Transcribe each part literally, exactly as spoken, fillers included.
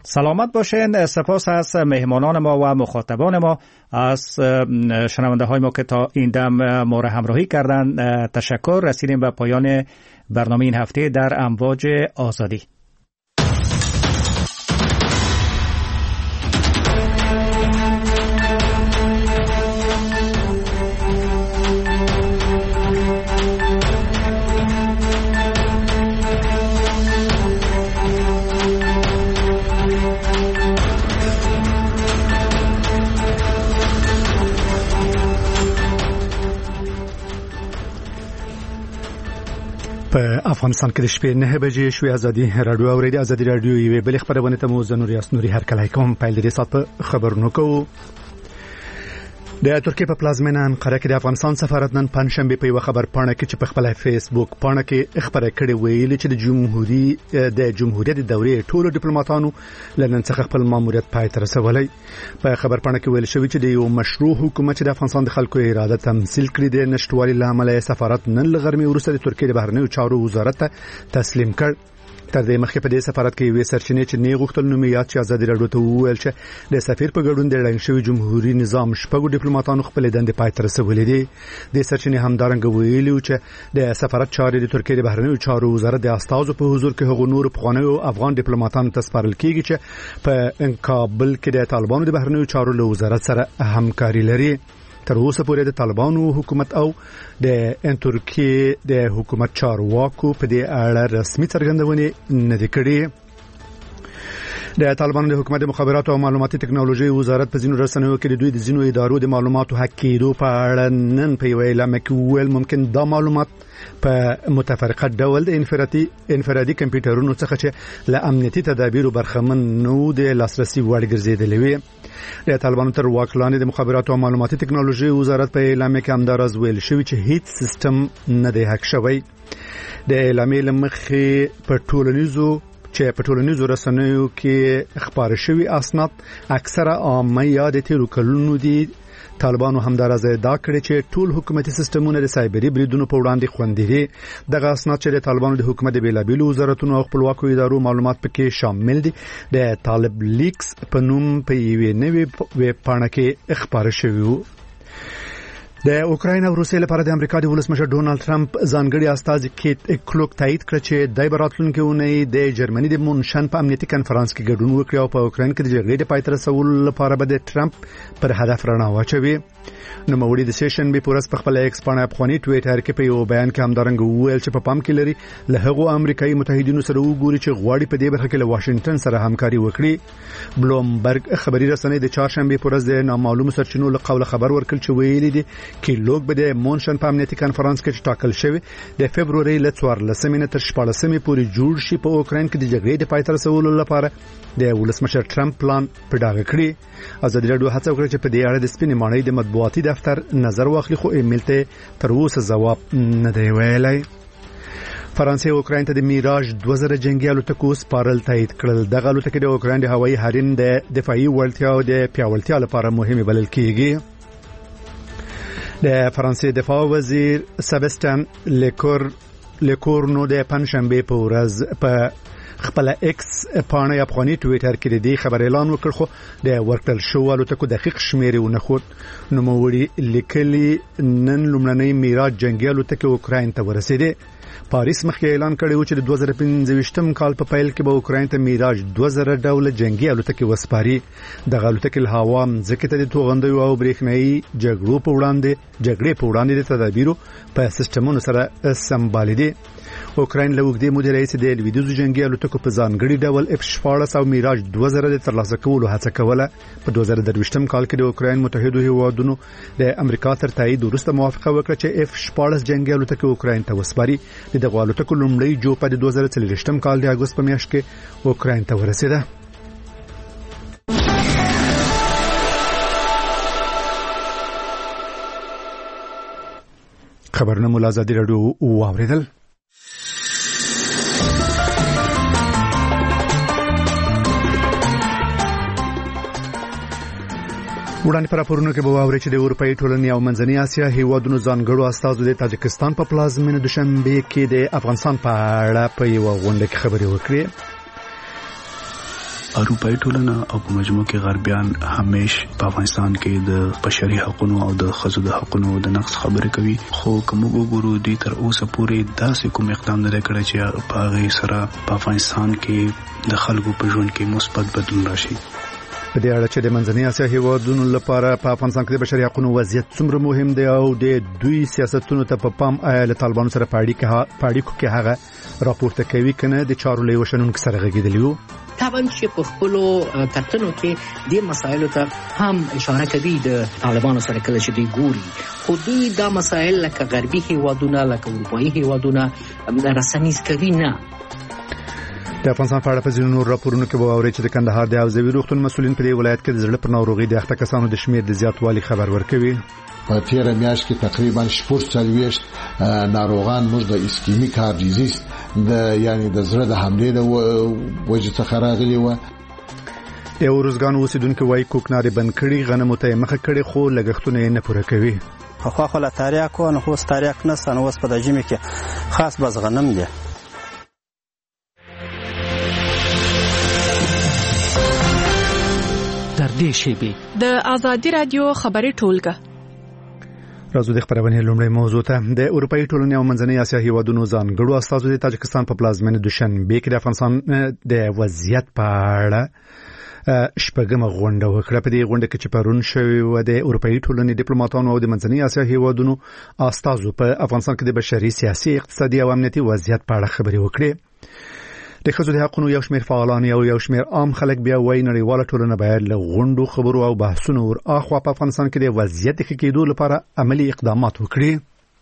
سلامت باشین. سپاس از مهمانان ما و مخاطبان ما، از شنونده های ما که تا این دم ما را همراهی کردند. تشکر. رسیدیم به پایان برنامه این هفته در امواج آزادی. په افغانستان کې د شپې نه بجې شوې. ازادي رادیو اورېدي. ازادي رادیو یوې بلې خبرونه ته مو زنور یاس نوري هر کله کوم پیل دې سات په خبرونو کوو. د ترکیه په پلازمینه انقره کې د افغانستان سفارت نن پنځشنبه په یو خبر پاڼه کې چې په خپل فیسبوک پاڼه کې خبره کړې ویلي چې د جمهوریت د جمهوریت د دورې ټولو ډیپلوماټانو لنن څخه خپل ماموریت پای ته رسولای. په خبر پاڼه کې ویل شوی چې د یو مشروع حکومت د افغانستان د خلکو اراده تمثيل کړي د نشټوالي لامل سفارت نن لغرمي ورسره د ترکیه د بهرنیو چارو وزارت ته تسلیم کړ. تر دې مخکې په دې سفارت کې وې سرچینې چې نه غوښتل نومیات چې ازادي راډیو ته وویل چې د سفیر په ګډون د اعلان شوی جمهوریت نظام شپږو ډیپلوماټانو خپل دندې پای ته رسولې دي. د سرچینې همدارنګه ویلي چې د سفارت چارې د ترکیه د بهرنیو چارو وزارت د استازو په حضور کې هغو نور پخوانیو افغان ډیپلوماټانو ته سپارل کیږي چې په کابل کې د طالبانو د بهرنیو چارو له وزارت سره همکاري لري. تر اوسه پورې د طالبانو حکومت او د ترکیه د حکومت چارواکو په دې اړه رسمي څرګندونې نه دي کړې. د طالبانو د حکومت مخابرات او معلوماتي ټکنالوژي وزارت په ځینو رسنیو کې د دوی د ځینو ادارو د معلوماتو حق کېدو په اړه نن په یو اعلان کې ویل ممکن دا معلومات په متفرقه ډول د انفرادي انفرادي کمپیوټرونو څخه چې له امنیتي تدابیرو برخمن نو د لاسرسي وړ ګرځیدلې وي. د طالبانو تر واک لاندې د مخابرات او معلوماتي ټکنالوژي وزارت په اعلان کې همدارز ویل شوی چې هیڅ سیستم نه دی هک شوی. د اعلان لمخې په ټولنیزو چې په ټولنیزو رسنیو کې خبر شوی اسناد اکثره عامه یاد تیرو کلونو دي. طالبانو همدارز ادعا کړې چې ټول حکومتي سیستمونه د سایبری بریدونو په وړاندې خوندي دي. دغه اسناد چې د طالبانو د حکومت د بیلابیلو وزارتونو او خپلواکو ادارو معلومات پکې شامل دي د طالب لیکس په نوم په یوې نوې ویب پاڼه کې خبر شوی وو. د اوکراین او روسیې لپاره د امریکا د ولسمشر ډونالد ټرمپ ځانګړي استازي کیت کلوک تایید کړ چې د براتلونکو اونۍ د جرمني د مونشن په امنیتي کانفرنس کې ګډون وکړي او په اوکراین کې د جګړې د پای ته رسولو لپاره به د ټرمپ پر هدف رڼا واچوي. نو موړي د سیشن به پورس په خپل ایکس باندې افغاني ټویټر کې په یو بیان کې همدارنګ وویل چې په پام کې لري له هغو امریکایي متحدینو سره وګوري چې غواړي په دې برخه کې له واشنگټن سره همکاري وکړي. بلومبرګ خبري رسنۍ د چهارشنبه پورس د نامعلومو سرچینو له قوله خبر ورکړ چې ویلي دي کې لوګ به د مونشن په امنیتي کانفرنس کې ټاکل شوی د فبرवरी ل څوارلسمې تر شپاړلسمې پورې جوړ شي په اوکراین کې د جګړې د پای ته رسولو لپاره د ولسمشر ټرمپ پلان په ډاګه کړی. ازادي راډیو هڅه وکړه چې په دې اړه د سپینې ماڼۍ د مطبوعاتي دفتر نظر واخلي خو ایمیل ته تر اوسه جواب نه دی ویلی. فرانسې اوکراین ته د میراج دوه زره جنگي الوتکو سپارل تایید کړل. دغه الوتکې د اوکراین د هوایي حریم د دفاعي وړتیا او د پیاوړتیا لپاره مهمه بلل کیږي. د فرانسې دفاع وزیر سبستان لیکور لیکورنو د پنځشنبه په ورځ په خپل ایکس پاڼه افغاني ټویټر کې د خبر اعلان وکړ خو د ورکل شو الوتکو دقیق شمیرې ونه خود. نو موړي لیکلي نن لومړنۍ میراج جنگي الوتکه اوکراین ته ورسېده. پاریس مخکې اعلان کړی و چې د دوه زره پنځه کال په پیل کې به اوکراین ته میراج دوه زره ډول جنگي الوتکې وسپاري. دغه الوتکې له هوا ځکه ته د توغندیو او برېښنايي جګړو په وړاندې جګړې په وړاندې د تدابیرو په سیستمونو سره سمبالې دي. اوکراین له وګړي مدیر رئیس د لویدیځو جنگي الوتکو په ځانګړي ډول اف شپاړس او میراج دوه زره د ترلاسه کولو هڅه کوله. په دوه زره درویشتم کال کې د اوکراین متحده هیوادونو د امریکا تر تایید وروسته موافقه وکړه چې اف شپاړس جنگي الوتکې اوکراین ته وسپاري. د دغه الوتکو لومړی جوپه د دوه زره څلوېښتم کال د اګوست په میاشت کې اوکراین ته ورسېده. خبرونه مو ازادي راډیو واوریدل. وړاندې پر راپورونو کې به واوري چې د اروپאי ټولنې او منځنۍ اسیا هیوادونو ځانګړو استازو د تاجکستان په پلازمینه دوشنبه کې د افغانستان په اړه په یو غونډه کې خبرې وکړې. اروپאי ټولنه او په مجموع کې غربیان همیش په افغانستان کې د بشري حقوقو او د ښځو د حقوقو د نقض خبرې کوي، خو کوم وګورو دي تر اوسه پورې داسې کوم اقدام نه کړی چې په هغه سره په افغانستان کې د خلکو په ژوند کې مثبت بدلون راشي. په دې اړه چې د منځنۍ اسیا هیوادونو لپاره په افغانستان کې د بشري حقوقو وضعیت څومره مهم دی او د دوی سیاستونو ته په پام آیا له طالبانو سره پاړی کې هغه راپورته کوي کنه د چارو له وشنونکو سره غږیدلی وو. طبعا چې په خپل کتنو کې د مسایلو ته هم اشاره کوي د طالبانو سره کله چې دوی ګوري، خو دوی دا مسایل لکه غربي هیوادونه لکه اروپایي هیوادونه رسنیز کوي نه. د افغانستان په اړه په ځینو راپورونو کې واوري چې د کندهار د حوزوي روغتون مسولین په ولایت کې د زړه پر ناروغي د اخته کسانو د شمیر د زیاتوالي خبر ورکوي. په تیر میاشت کې تقریبا شپږ څلوېښت ناروغان موږ د اسکیمیک هارت ډیزیز د یعنی د زړه د حملې د وجې څخه راغلي و. د اورزګان اوسیدونکو وايي کوکناري بند کړي غنمو ته مخه کړي خو لګښتونه یې نه پوره کوي. خو خو لا تاریخ کو نه خو تاریخ نه سن اوس په د جمی کې خاص بس غنم دي. در دې شیبې د آزادي رادیو خبري ټولګه راځو د خبرونه لومړی موضوع ته. د اروپאי ټولنې او منځنۍ اسیا هیوادونو ځانګړو استازو د تاجکستان په پلازمینه دوشنبه کې د افغانستان د وضعیت په اړه شپږمه غونډه وکړه. په دې غونډه کې چې پرون شوې و د اروپאי ټولنې ډیپلوماټانو او د منځنۍ اسیا هیوادونو استازو په افغانستان کې د بشري سیاسي اقتصادي او امنیتي وضعیت په اړه خبرې وکړې. د ښځو د حقوقو یو شمېر فعالان او یو شمېر عام خلک بیا وایي نړیواله ټولنه باید له غونډو خبرو او بحثونو ور اخوا په افغانستان کې د وضعیت ښه کېدو لپاره عملی اقدامات وکړي.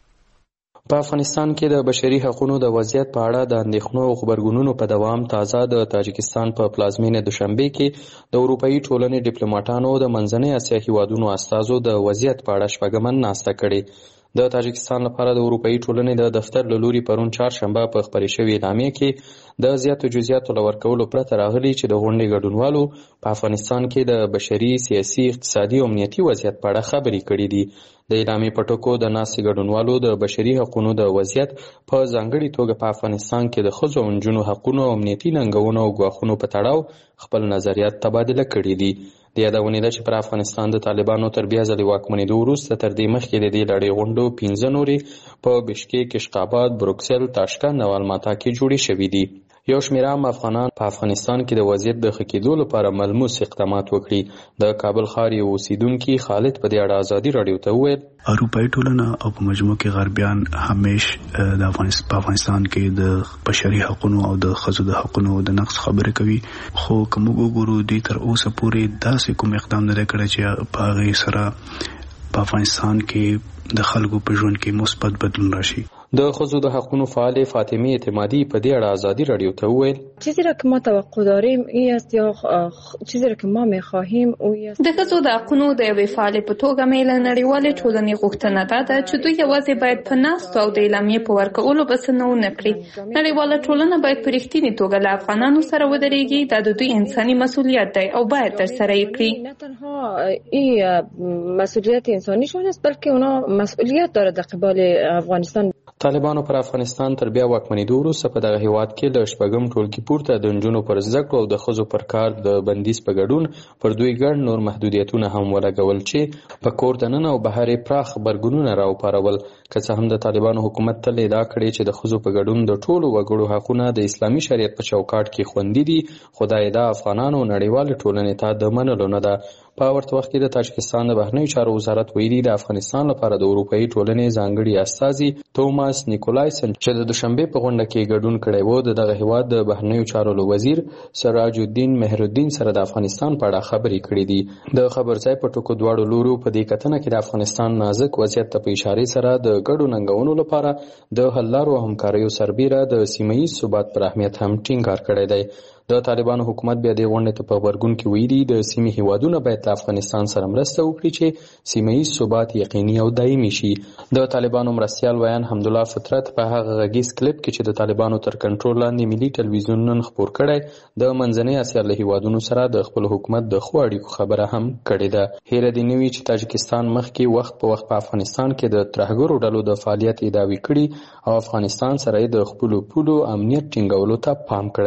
په افغانستان کې د بشري حقوقو د وضعیت په اړه د اندېښنو او خبرګونونو په دوام تازه د تاجکستان په پلازمینه دوشنبه کې د اروپאי ټولنې ډیپلوماټانو او د منځنۍ اسیا هیوادونو استازو د وضعیت په اړه شپږمه ناسته کړې. د تاجکستان لپاره د اروپאי ټولنې د دفتر له لوري پرون چهارشنبه په خبري شوې اعلامیه کې د زیاتو جزئیاتو لورکولو پرته راغلي چې د غونډې ګډونوالو په افغانستان کې د بشري، سیاسي، اقتصادي او امنیتي وضعیت په اړه خبرې کړې دي. د اعلامیې په ټکو د ناستې ګډونوالو د بشري حقوقو د وضعیت په ځانګړي توګه په افغانستان کې د ښځو او نجونو حقوقو او امنیتي ننګونو او ګواښونو په تړاو خپل نظریات تبادله کړي دي. د یادونې ده چې پر افغانستان د طالبانو تر بیا ځلې واکمنېدو وروسته تر دې مخکې د دې لړۍ غونډو پنځه نورې په بشکیک، اشقاباد، بروکسل، تاشکند او الماتا کې جوړې شوې دي. یو شمېر عام افغانان په افغانستان کې د وضعیت د ښه کېدو لپاره ملموس اقدامات وکړي. د کابل ښار یو اوسیدونکي خالد په دې اړه ازادي راډیو ته وویل: اروپאי ټولنه او په مجموع کې غربیان همیش د افغانستان کې د بشري حقوقو او د ښځو د حقوقو د نقض خبرې کوي، خو کوم وګورو دي تر اوسه پورې داسې کوم اقدام نه کړی چې په هغه سره په افغانستان کې د خلکو په ژوند کې مثبت بدلون راشي. د ښځو د حقوقو فعال فاطمه اعتمادی په دې اړه ازادي رادیو ته وویل: چیزی را که ما توقع داریم این است یا چیزی را که ما می‌خواهیم او است. د ښځو د حقوقو د یوې فعالې په توګه مې له نړیوالې ټولنې غوښتنه ده چې دوی یوازې باید په ناستو او د اعلامیې په ورکولو بس نه ونه کړي. نړیواله ټولنه باید په رښتینې توګه له افغانانو سره ودرېږي. دا د دوی انساني مسؤلیت دی او باید ترسره یې کړي. نه تنها این مسئولیت انسانیشون است بلکه اونا مسئولیت داره در قبال افغانستان. طالبانو پر افغانستان تر بیا واکمنېدو وروسته په دغه هیواد کې د شپږم ټولګي پورته د نجونو پر زده کړو او د ښځو پر کار د بندیز په ګډون پر دوی ګڼ نور محدودیتونه هم ولګول چې په کور دننه او بهر یې پراخ غبرګونونه راوپارول. که څه هم د طالبانو حکومت تل ادعا کړې چې د ښځو په ګډون د ټولو وګړو حقونه د اسلامي شریعت په چوکاټ کې خوندي دي، خو دا ادعا افغانانو نړیوالې ټولنې ته د منلو نه ده. په ورته وخت کې د تاجکستان د بهرنیو چارو وزارت ویلي د افغانستان لپاره د اروپאי ټولنې ځانګړي استازي توماس نیکولایسن چې د دوشنبه په غونډه کې ګډون کړی و د دغه هیواد د بهرنیو چارو وزیر سراج الدین مهرالدین سره د افغانستان په اړه خبرې کړې دي. د خبرځای په ټکو دواړو لورو په دې کتنه کې د افغانستان نازک وضعیت ته په اشاره سره د ګډو ننګونو لپاره د حل لارو او همکاریو سربیره د سیمه ییز ثبات پر اهمیت هم ټینګار کړی دی. د طالبانو حکومت بیا د غونډې ته په غبرګون کې ویلي د سیمې هیوادونه باید له افغانستان سره مرسته وکړي چې سیمه ییز ثبات یقیني او دایمي شي. د طالبانو مرستیال ویان حمدالله فطرت په هغه غږیز کلیپ کې چې د طالبانو تر کنټرول لاندې ملي ټلویزیون نن خپور کړی د منځنۍ اسیا له هیوادونو سره د خپل حکومت د ښو اړیکو خبره هم کړې ده. هیره دې نه وي چې تاجکستان مخکې وخت په وخت په افغانستان کې د ترهګرو ډلو د فعالیت ادعاوې کړي او افغانستان سره د خپلو پولو امنیت ټینګولو ته پام کړی،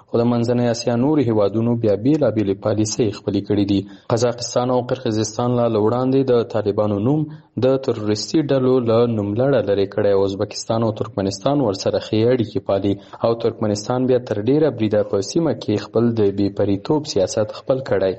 خو د منځنۍ اسیا نورو هیوادونو بیا بېلابېلې پالیسۍ خپلې کړې دي. قزاقستان او قرغیزستان لا له وړاندې د طالبانو نوم د تروریستي ډلو له نوملړه لرې کړی او ازبکستان او ترکمنستان ورسره ښې اړیکې پالي او ترکمنستان بیا تر ډېره بریده په سیمه کې خپل د بې پریتوب سیاست خپل کړی.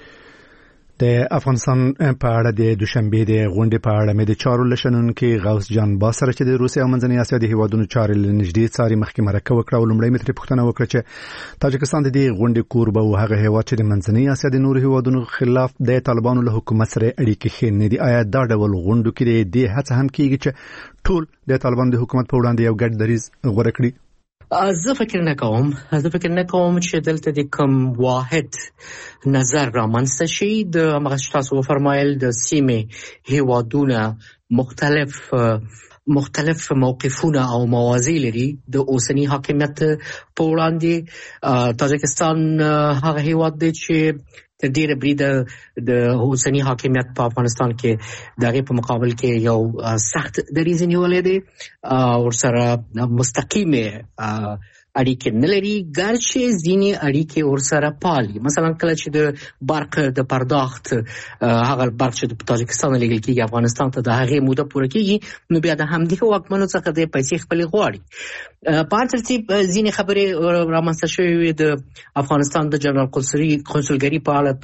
د افغانستان په اړه د دوشنبه د غونډې په اړه مې د چارو لشنونکو غوث جان با سره چې د روسیې او منځنۍ اسیا د هیوادونو چارې له نږدې څاري مخکې مرکه وکړه او لومړی مې ترې پوښتنه وکړه چې تاجکستان د دې غونډې کوربه او هغه هیواد چې د منځنۍ اسیا د نورو هیوادونو خلاف د طالبانو له حکومت سره اړیکې ښې نه دي. آیا دا ډول غونډو کې د دې هڅه هم کېږي چې ټول د طالبانو د حکومت په وړاندې یو ګډ دریځ غوره کړي؟ زه فکر نه کوم زه فکر نه کوم چې دلته د کوم واحد نظر رامنځته شي. د هغه تاسو وفرمایل د سیمې هیوادونه مختلف مختلف موقفونه او موازی لري د اوسنی حاکمیت په وړاندې. تاجکستان هغه هیواد دی چې تر ډیره بریده د اوسنی حاکمیت په افغانستان کې دغه په مقابل کې یو سخت دریځ نیولې دی او سره مستقیمه اړیکې نه لري، ګرچې ځینې اړیکې ورسره پالي. مثلا کله چې د برق د پرداخت هغه برق چې د تاجکستان لګل کېږي افغانستان ته د هغې موده پوره کېږي نو بیا د همدې واکمنو څخه د پیسې خپلې غواړي. په هر ترتیب ځینې خبرې رامنځته شوې وې د افغانستان د جنرال قونسلګري په اړه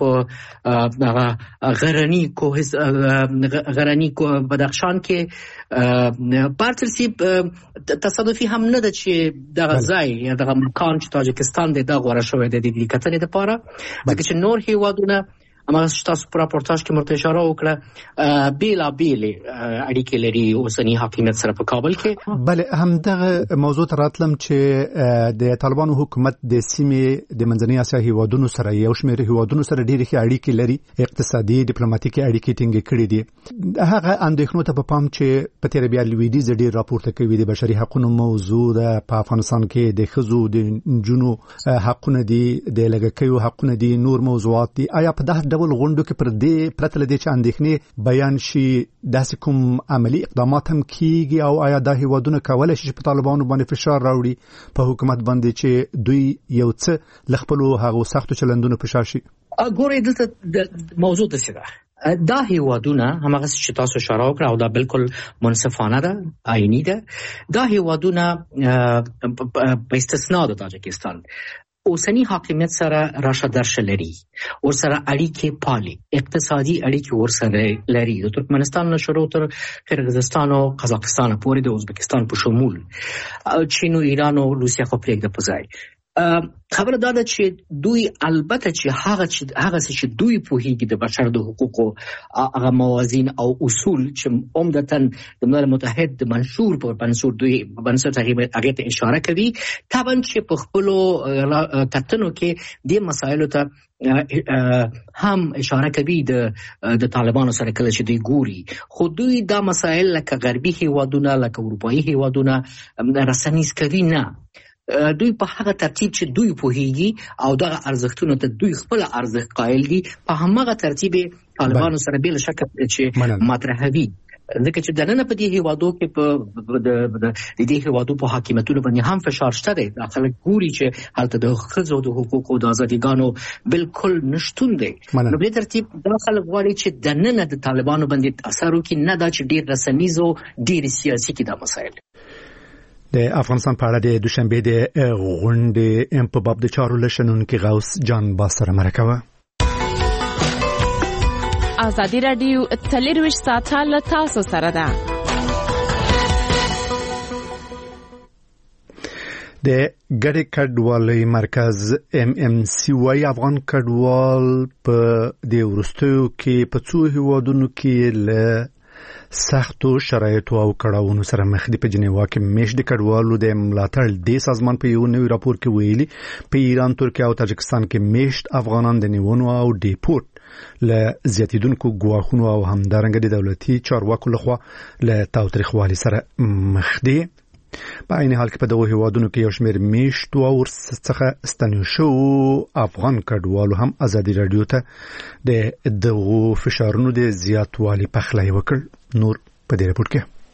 په غرني کوه غرني بدخشان کې. په هر ترتیب تصادفي هم نه ده چې دغه ځای یا دغه مکان چې تاجکستان دی دا غوره شوی دی د دې کتنې لپاره، ځکه چې نور هیوادونه هماغه چې تاسو په راپورتاژ کې مرته اشاره وکړه بېلابېلې اړیکې لري اوسني حاکمیت سره په کابل کې. بله همدغه موضوع ته راتلم چې د طالبانو حکومت د سیمې د منځنۍ اسیا هیوادونو سره یو شمېر هیوادونو سره ډېرې ښې اړیکې لري، اقتصادي ډیپلوماتیکي اړیکې ټینګې کړې دي. هغه اندېښنو ته په پام چې په تېره بیا لویدیځ ډېر راپورته کوي د بشري حقونو موضوع ده په افغانستان کې د ښځو د نجونو حقونه دي د لږکیو حقونه دي نور موضوعات دي. آیا په دغه ډول غونډو کې پر دې پرته له دې چې اندېښنې بیان شي داسې کوم عملي اقدامات هم کېږي او آیا دا هیوادونه کولی شي چې په طالبانو باندې فشار راوړي په حکومت باندې چې دوی یو څه له خپلو هغو سختو چلندونو په شا شي؟ ګورئ دلته موضوع داسې ده، دا هیوادونه هماغه چې تاسو اشاره وکړه او دا بالکل منصفانه ده، آئینی ده. دا هیوادونه په استثنا د تاجکستان اوسنی حاکمیت سره راشه درشه لري، ورسره اړیکې پالي، اقتصادي اړیکې ورسره لري، د ترکمنستان نه شروع تر قرغیزستان او قزاقستان پورې د ازبکستان په شمول چین او ایران او روسیه خو پرېږده په ځای. خبره دا ده چې دوی البته چې هغه چې هغه چې دوی پوهیږي د بشر د حقوقو هغه موازین او اصول چې عمدتاً د ملل متحد د منشور په بنسټ دوی بنسټ هغه ته اشاره کوي. طبعا چې په خپل کتنو کې د مسایلو ته هم اشاره کوي د د طالبانو سره کله چې دوی ګوري، خو دوی دا مسایل لکه غربي هیوادونه لکه اروپایي هیوادونه رسنیز کوي نه. دوی په هغه ترتیب چې دوی پوهیږي او دغه ارزښتونو ته دوی خپل ارزښت قائل دي په هماغه ترتیب طالبانو سره بل شک چې مطرحوي، ځکه چې دنه په دې هیوادو کې په د دې هیوادو په حاکمیتونو باندې هم فشار شته دی. داخله ګوري چې هلته د ښځو د حقوقو د ازادیګانو بالکل نشتون دی. نو په دې ترتیب داخله غواړي چې دنه د طالبانو باندې اثر وکړي، نه دا چې ډیر رسنیز او ډیر سیاسي کې دا مسایل. د افغانستان په اړه د دوشنبه د غونډې په باب د چارو لشنونکو غوث جان با سره مرکه وه. ازادي راډیو څلورویشت ساعته له تاسو سره ده. د ګډې کډوالۍ مرکز ام ام سی وايي افغان کډوال په د وروستیو کې په څو هیوادونو کې له سختو شرایطو او کړاوونو سره مخ دي. په جنیوا کې میشت د کډوالو د ملاتړ د سازمان په یو نوي راپور کې ویلي په ایران، ترکیه او تاجکستان کې میشت افغانان د نیونو او ډیپورت له زیاتیدونکو ګواښونو او همدارنګه د دولتي چارواکو لخوا له تاوتریخوالي سره مخ دي. په عین حال کې په دغه هیوادونو کې یو شمېر میشتو او څخه ستنیو شوو افغان کډوالو هم ازادي راډیو ته د دغو فشارونو د زیاتوالي پخلی وکړ. نور په دې راپور کې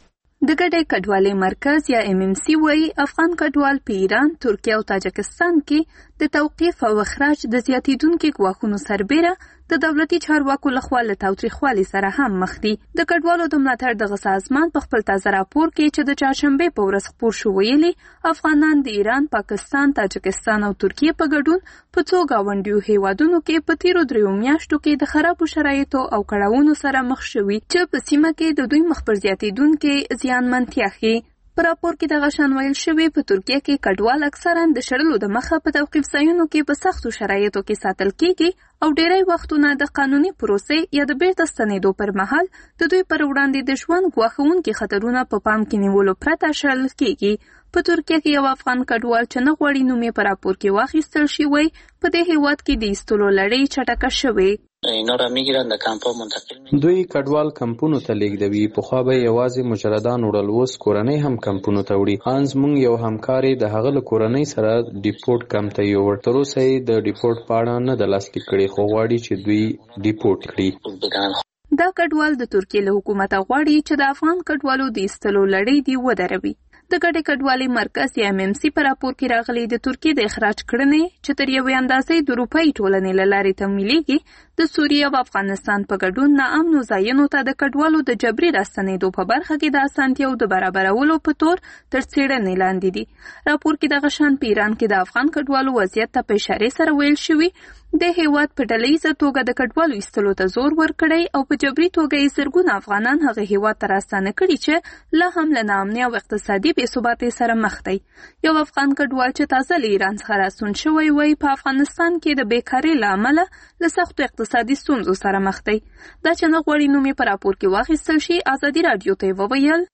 د ګډې کډوالۍ مرکز یا ایم ام سی وایي افغان کډوال په ایران، ترکیه او تاجکستان کې د توقیف او اخراج د زیاتیدونکو ګواښونو سربیره د دولتي چارواکو لخوا له تاوتریخوالي سره هم مخ دي. د کډوالو د ملاتړ دغه سازمان په خپل تازه راپور کې چې د چهارشنبې په ورځ خپور شو ویلي افغانان د ایران، پاکستان، تاجکستان او ترکیه په ګډون په څو ګاونډیو هیوادونو کې په تیرو دریو میاشتو کې د خرابو شرایطو او کړاوونو سره مخ شوي چې په سیمه کې د دوی مخ پر زیاتیدونکې زیانمنتیا ښيي. په راپور کې دغه شان ویل شوي په ترکیه کې کډوال اکثرا د شړلو د مخه په توقیف ځایونو کې په سختو شرایطو کې ساتل کیږي او ډیری وختونه د قانوني پروسې یا د بیرته ستنېدو پر مهال د دوی پر وړاندې د ژوند ګواښونکي خطرونه په پام کې نیولو پرته شړل کیږي. په ترکیه کې یو افغان کډوال چې نه غواړي نوم یې په راپور کې واخیستل شي وایي په دې هیواد کې د ایستلو لړۍ چټکه شوې. اینا را میگیرن د کمپا منتقل میکنن. دوی کډوال کمپونو ته لیږدوي. پخوا به یوازې مجردان وړل، اوس کورنۍ هم کمپونو ته وړي. هانز مونږ یو همکار د هغه له کورنۍ سره ډیپورټ کمپ ته یوړ. تر اوسه یې د ډیپورټ په اړه نه د لاسلیک کړي، خو غواړي چې دوی ډیپورټ کړي. دا کډوال د ترکیې له حکومته غواړي چې د افغان کډوالو د ایستلو لړۍ دی ودروي. د ګډې کډوالۍ مرکز یا ایم ام سی په راپور کې راغلي د ترکیې د اخراج کړنې چې تر یوې اندازې د روپۍ ټولنې له لارې تمویلېږي د سوریې او افغانستان په ګډون ناامنو ځایونو ته د کډوالو د جبري راستنېدو په برخه کې د اسانتیاوو د برابرولو په تور تر څېړنې لاندې دي. راپور کې دغه شان په ایران کې د افغان کډوالو وضعیت ته په اشارې سره ویل شوي د هیواد په ډلهییزه توګه د کډوالو ایستلو ته زور ورکړی او په جبري توګه یې زرګونه افغانان هغه هیواد ته راستانه کړي چې لا هم له ناامنۍ او اقتصادي بې ثباتۍ سره مخ دی. یو افغان کډوال چې تازه له ایران څخه راستون شوی وایي په افغانستان کې د بیکارۍ له امله له سختو اقتصادي ستونزو سره مخ دی. دا چې نه غواړي نوم یې په راپور کې واخیستل شي، ازادي راډیو ته یې وویل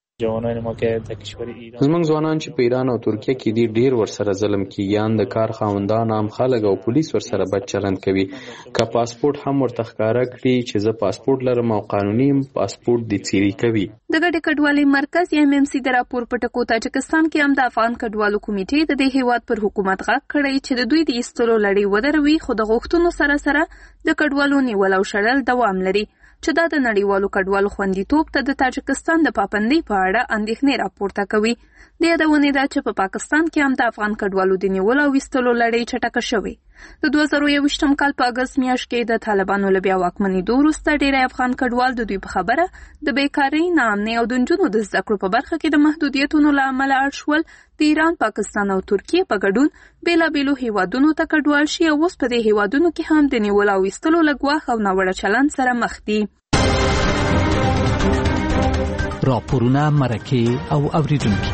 زمونږ ځوانان چې په ایران او ترکیه کې دي ډیر ورسره ظلم کیږي، د کار خاوندان، عام خلک او پولیس ورسره بد چلند کوي. که پاسپورت هم ورته ښکاره کړي چې زه پاسپورت لرم او قانوني پاسپورت دې څیرې کوي. د ګډې کډوالۍ مرکز یا ایم ام سی د راپور په ټکو تاجکستان کې هم د افغان کډوالو کمیټې د دې هیواد پر حکومت غږ کړی چې د دوی د ایستلو لړۍ ودروي، خو د غوښتنو سره سره د کډوالو نیول او شړل دوام لري چې دا د نړیوالو کډوالو خوندیتوب ته د تاجکستان د پابندۍ په اړه اندېښنې راپورته کوي. د یادونې ده چې په پاکستان کې هم د افغان کډوالو د نیولو او ایستلو لړۍ چټکه شوې. د دوه زره یوویشتم کال په اګست میاشت کې د طالبانو له بیا واکمنېدو وروسته ډېری افغان کډوال د دوی په خبره د بیکارۍ، ناامنۍ او د نجونو د زده کړو په برخه کې د محدودیتونو له امله اړ شول د ایران، پاکستان او ترکیې په ګډون بېلابېلو هیوادونو ته کډوال شي او اوس په دې هیوادونو کې هم د نیولو او ایستلو له ګواښ او ناوړه چلند سره مخ دي. راپورونه، مرکې او اوریدونکي.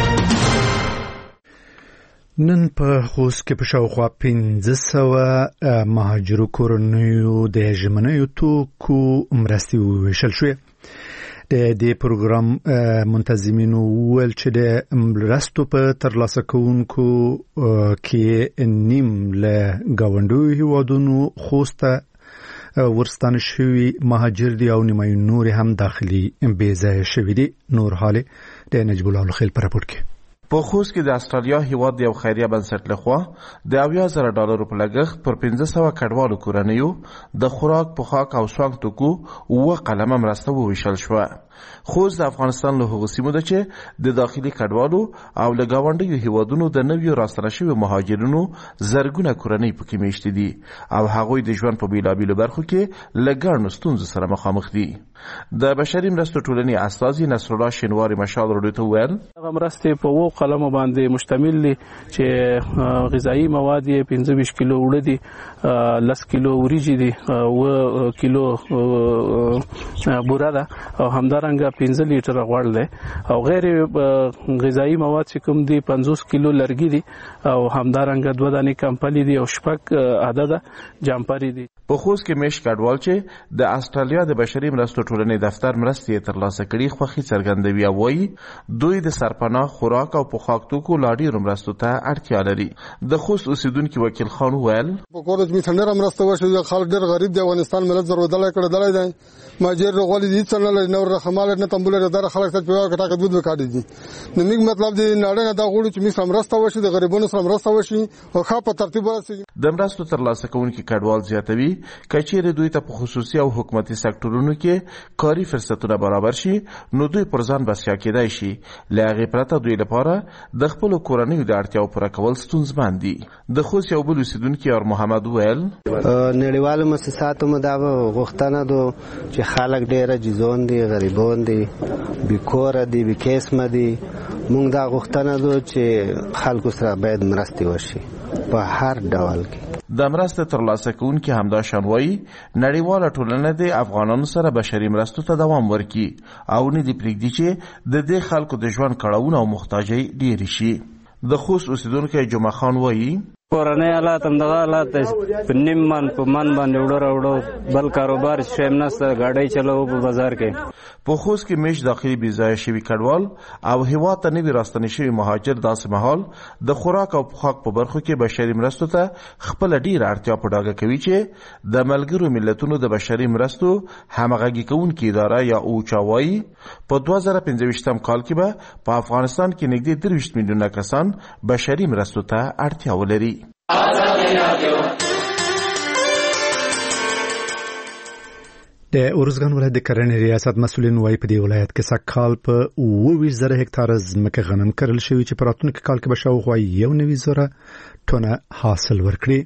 نن په خوست کې په شاوخوا پنځه سوه مهاجرو کورنیو د ژمنیو توکو مرستې وویشل شوې. د دې پروګرام منتظمینو وویل چې د مرستو په ترلاسه کوونکو کې نیم له ګاونډیو هیوادونو خوست ورستانه شوي مهاجر دي او نیمه نور هم داخلي بې ځایه شوي دي. نور حال د نجیب الله الخیل په راپور کې. په خوست کې د استرالیا هیواد یو خیریه بنسټ لخوا د اویا زره ډالرو په لګښت پر پنځه سوه کډوالو کورنیو د خوراک، پوښاک او سوانګ توکو اووه قلمه مرسته وویشل شوه. خوست د افغانستان له هغو سیمو ده چې د داخلي کډوالو او له ګاونډیو هیوادونو د نویو راستنه شویو مهاجرینو زرګونه کورنۍ پکې میشتې دي او هغوی د ژوند په بېلابېلو برخو کې له ګڼو ستونزو سره مخامخ دي. د بشري مرستو ټولنې استازي نصرالله شینواري مشال راډیو ته وویل هغه مرستې په اووه قلمو باندې مشتمل دي چې غذایي مواد یې پنځه ویشت کیلو اوړه دي، لس کیلو وریجې دي، اووه کیلو بوره ده او همدارنګه پنځه لیټره غوړ دی او غیر غذایي مواد چې کوم دي پنځوس کیلو لرګي دي او همدارنګه دوه دانې کمپلي دي او شپږ عدده جامپري دي. په خوست کې میشت کډوال چې د استرالیا د بشري مرستو ټولنې دفتر مرستې ترلاسه کړي خوښي څرګندوي او وایي دوی د سرپناه، خوراک او پوښاک توکو لا ډېرو مرستو ته اړتیا لري. د خوست اوسیدونکي وکیل خان وویل په کور کې څنډه مرسته وشي، خلک ډېر غریب دي، افغانستان ملت ضرورت لري کړه دلای دی ماجر غوړي دي څنګه نور خمال نه تمبول در خلک ته پیوا کټه کډود وکړي دي نو موږ مطلب دی نړۍ نه دا غوړو چې موږ سمرسته وشي د غریبونو سمرسته وشي او ښه په ترتیب ورسي. د مرستو ترلاسه کوونکي کډوال زیاتوي کچېره دوی ته په خصوصي او حکومتي سکتورونو کې کاري فرصتونه برابر شي نو دوی پر ځان بسیا کېدای شي. لاغې پرته دوی لپاره د خپل کورنۍ د اړتیاو پوره کول ستونزمن دي. د خوست یو بل اوسیدونکي اور محمد ویل نړیوالو مؤسساتو مداوه غوښتنه ده چې خلک ډېر جزون دي غریبون دي بیکور دي بیکسمه دي. موږ دا غوښتنه ده چې خلکو سره باید مرستې وشي په هر ډول کې. د مرستې ترلاسه کوونکي همدا شان وایي نړیواله ټولنه د افغانانو سره بشري مرستو ته دوام ورکړي او نه دې پرېږدي چې د دې خلکو د ژوند کړاوونه او محتاجۍ ډېرې شي. د خوست اوسیدونکی جمعه خان وایي کورنۍ حالات همدغه حالات په نیم من په من باندې وړو راوړو بل کاروبار شیم نسته ګاډۍ چلوو په بازار کې. په خوست کې میش داخلي بېځایه شوي کډوال او هېواد ته نوي راستنې شوي مهاجر داسې مهال د خوراک او پوښاک په برخو کې بشري مرستو ته خپله ډېره اړتیا په ډاګه کوي چې د ملګرو ملتونو د بشري مرستو همغږي کوونکې اداره یا اوچا وایي په دوه زره پنځه ویشتم کال کې به په افغانستان کې نږدې درویشت میلیونه کسان بشري مرستو ته اړتیا ولري. د ارزګان ولایت د کرنې ریاست مسؤلین وايي په دې ولایت کې سږکال په اووه ویشت زره هکتاره ځمکه غنم کرل شوي چې په راتلونکي کال کې به شاوخوا یو نوي زره ټنه حاصل ورکړي.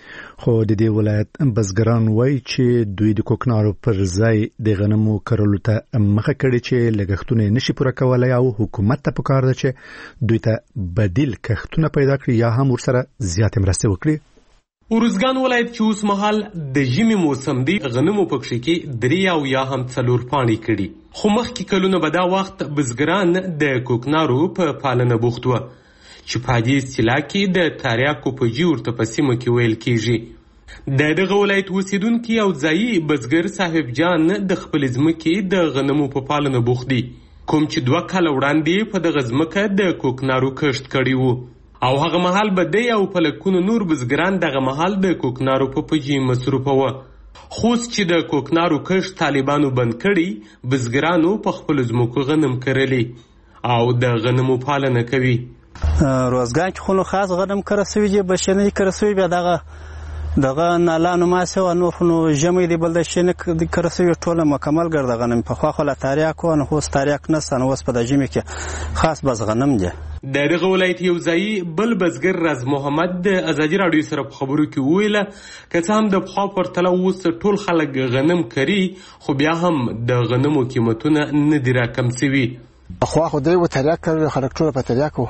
خو د دې ولایت بزګران وايي چې دوی د کوکنارو پر ځای د غنمو کرلو ته مخه کړي چې لګښتونه نشي پوره کولای او حکومت ته پکار ده چې دوی ته بدیل کښتونه پیدا کړي یا هم ورسره زیاتې مرستې وکړي. ارزګان ولایت چې اوس مهال د ژمي موسم دی غنمو پکښې کې درې او یا هم څلور پاڼې کړي. خو مخکې کلونه به دا وخت بزګران د کوکنارو په پالنه بوخت وه چې په دې اصطلاح کې د تریاکو په جي ورته په سیمه کې ویل کېږي. د دغه ولایت اوسیدونکي او ځایي بزګر صاحب جان د خپلې ځمکې د غنمو په پالنه بوخت دي کوم چې دوه کاله وړاندې په دغه ځمکه د کوکنارو کښت کړی وو او هغه مهال به دی او په لکونو نور بزګران دغه مهال د کوکنارو په پجې مصروفه وه. خوست چې د کوکنارو کښت طالبانو بند کړي بزګرانو په خپلو ځمکو غنم کرلی او د غنمو پالنه کوي. روزګان کې خو نو خاص غنم کره سوي دي بشنې کره سوي بیا دغه دغه نالانو ماسه او نور نو جمعي دی بل د شنه کره سوي ټوله مکمل ګرځه غنم په خوا خلا تاریخ او نو خو تاریخ نه سن وس په د جمعي کې خاص بس غنم دي. د دغه ولایت یو ځایي بل بزګر راز محمد د ازادي راډیو سره په خبرو کې وویله که څه هم د پخوا پرتله اوس ټول خلک غنم کري خو بیا هم د غنمو قیمتونه نه دي راکم سوي. پخوا خو دوی تریاک کرل خلک ټوله په تریاک وو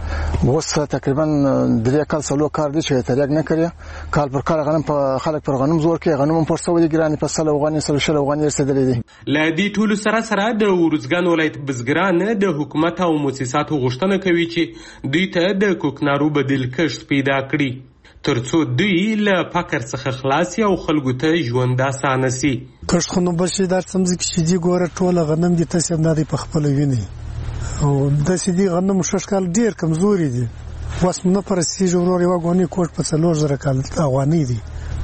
اوس تقریبا درې کال څلور کال دي چې تریاک نه کوي. کال پر کال غنم په خلک پر غنم زور کوي غنم پر سوي ګران په سل افغاني سل شل افغاني رسیدلې دي. ل دې ټولو سره سره د ورزګان ولایت بزګران د حکومت او مؤسساتو غوښتنه کوي چې دوی ته د کوکنارو بدیل کښت پیدا کړي ترڅو دوی له فقر څخه خلاص او خلکو ته ژوند اسانه سي. کښت خو نو بشي در څمځ کې چې ګوره ټوله غنم دي تاسو هم نه په خپل ویني او د سیدی غنم شش کال ډیر کمزوري دي واس نه پرسیږي ورور یو غونی کوټ په څلور زره کال افغاني دي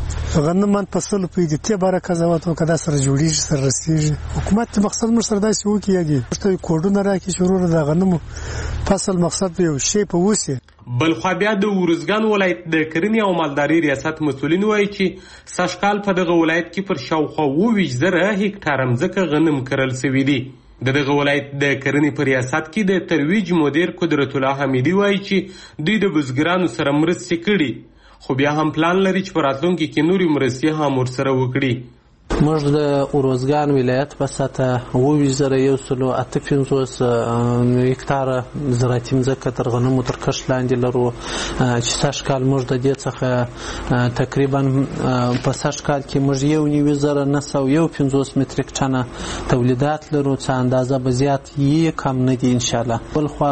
غنم من په سلو پیډ ته برکه زوات او کدا سره جوړیږي سره رسیږي. حکومت مقصد مر سره داسې وکیږي چې کوډونه راکې شروع د غنمو فصل مقصد به شی په وسی. بل خو بیا د ورزګان ولایت د کرنې او مالداري ریاست مسؤلین وایي چې سږکال په دغه ولایت کې پر شاوخوا اووه ویشت زره هکټاره ځمکه غنم کرل سوي دي. د دغه ولایت د کرنې په ریاست کې د ترویج مدیر قدرت الله حمیدي وایي چې دوی د بزګرانو سره مرستې کړي خو بیا هم پلان لري چې په راتلونکي کې نورې مرستې هم ورسره وکړي. موږ د ارزګان ولایت په سطح اووه ویشت زره یو سلو اته پنځوس هکټاره زراعتي ځمکه تر غنمو تر کښت لاندې لرو چې سږکال موږ د دې څخه تقریبا په سږکال کې موږ یو نوي زره نه سوه یو پنځوس متریک ټنه تولیدات لرو څه اندازه به زیات یې کم نه دي انشاءالله. بل خوا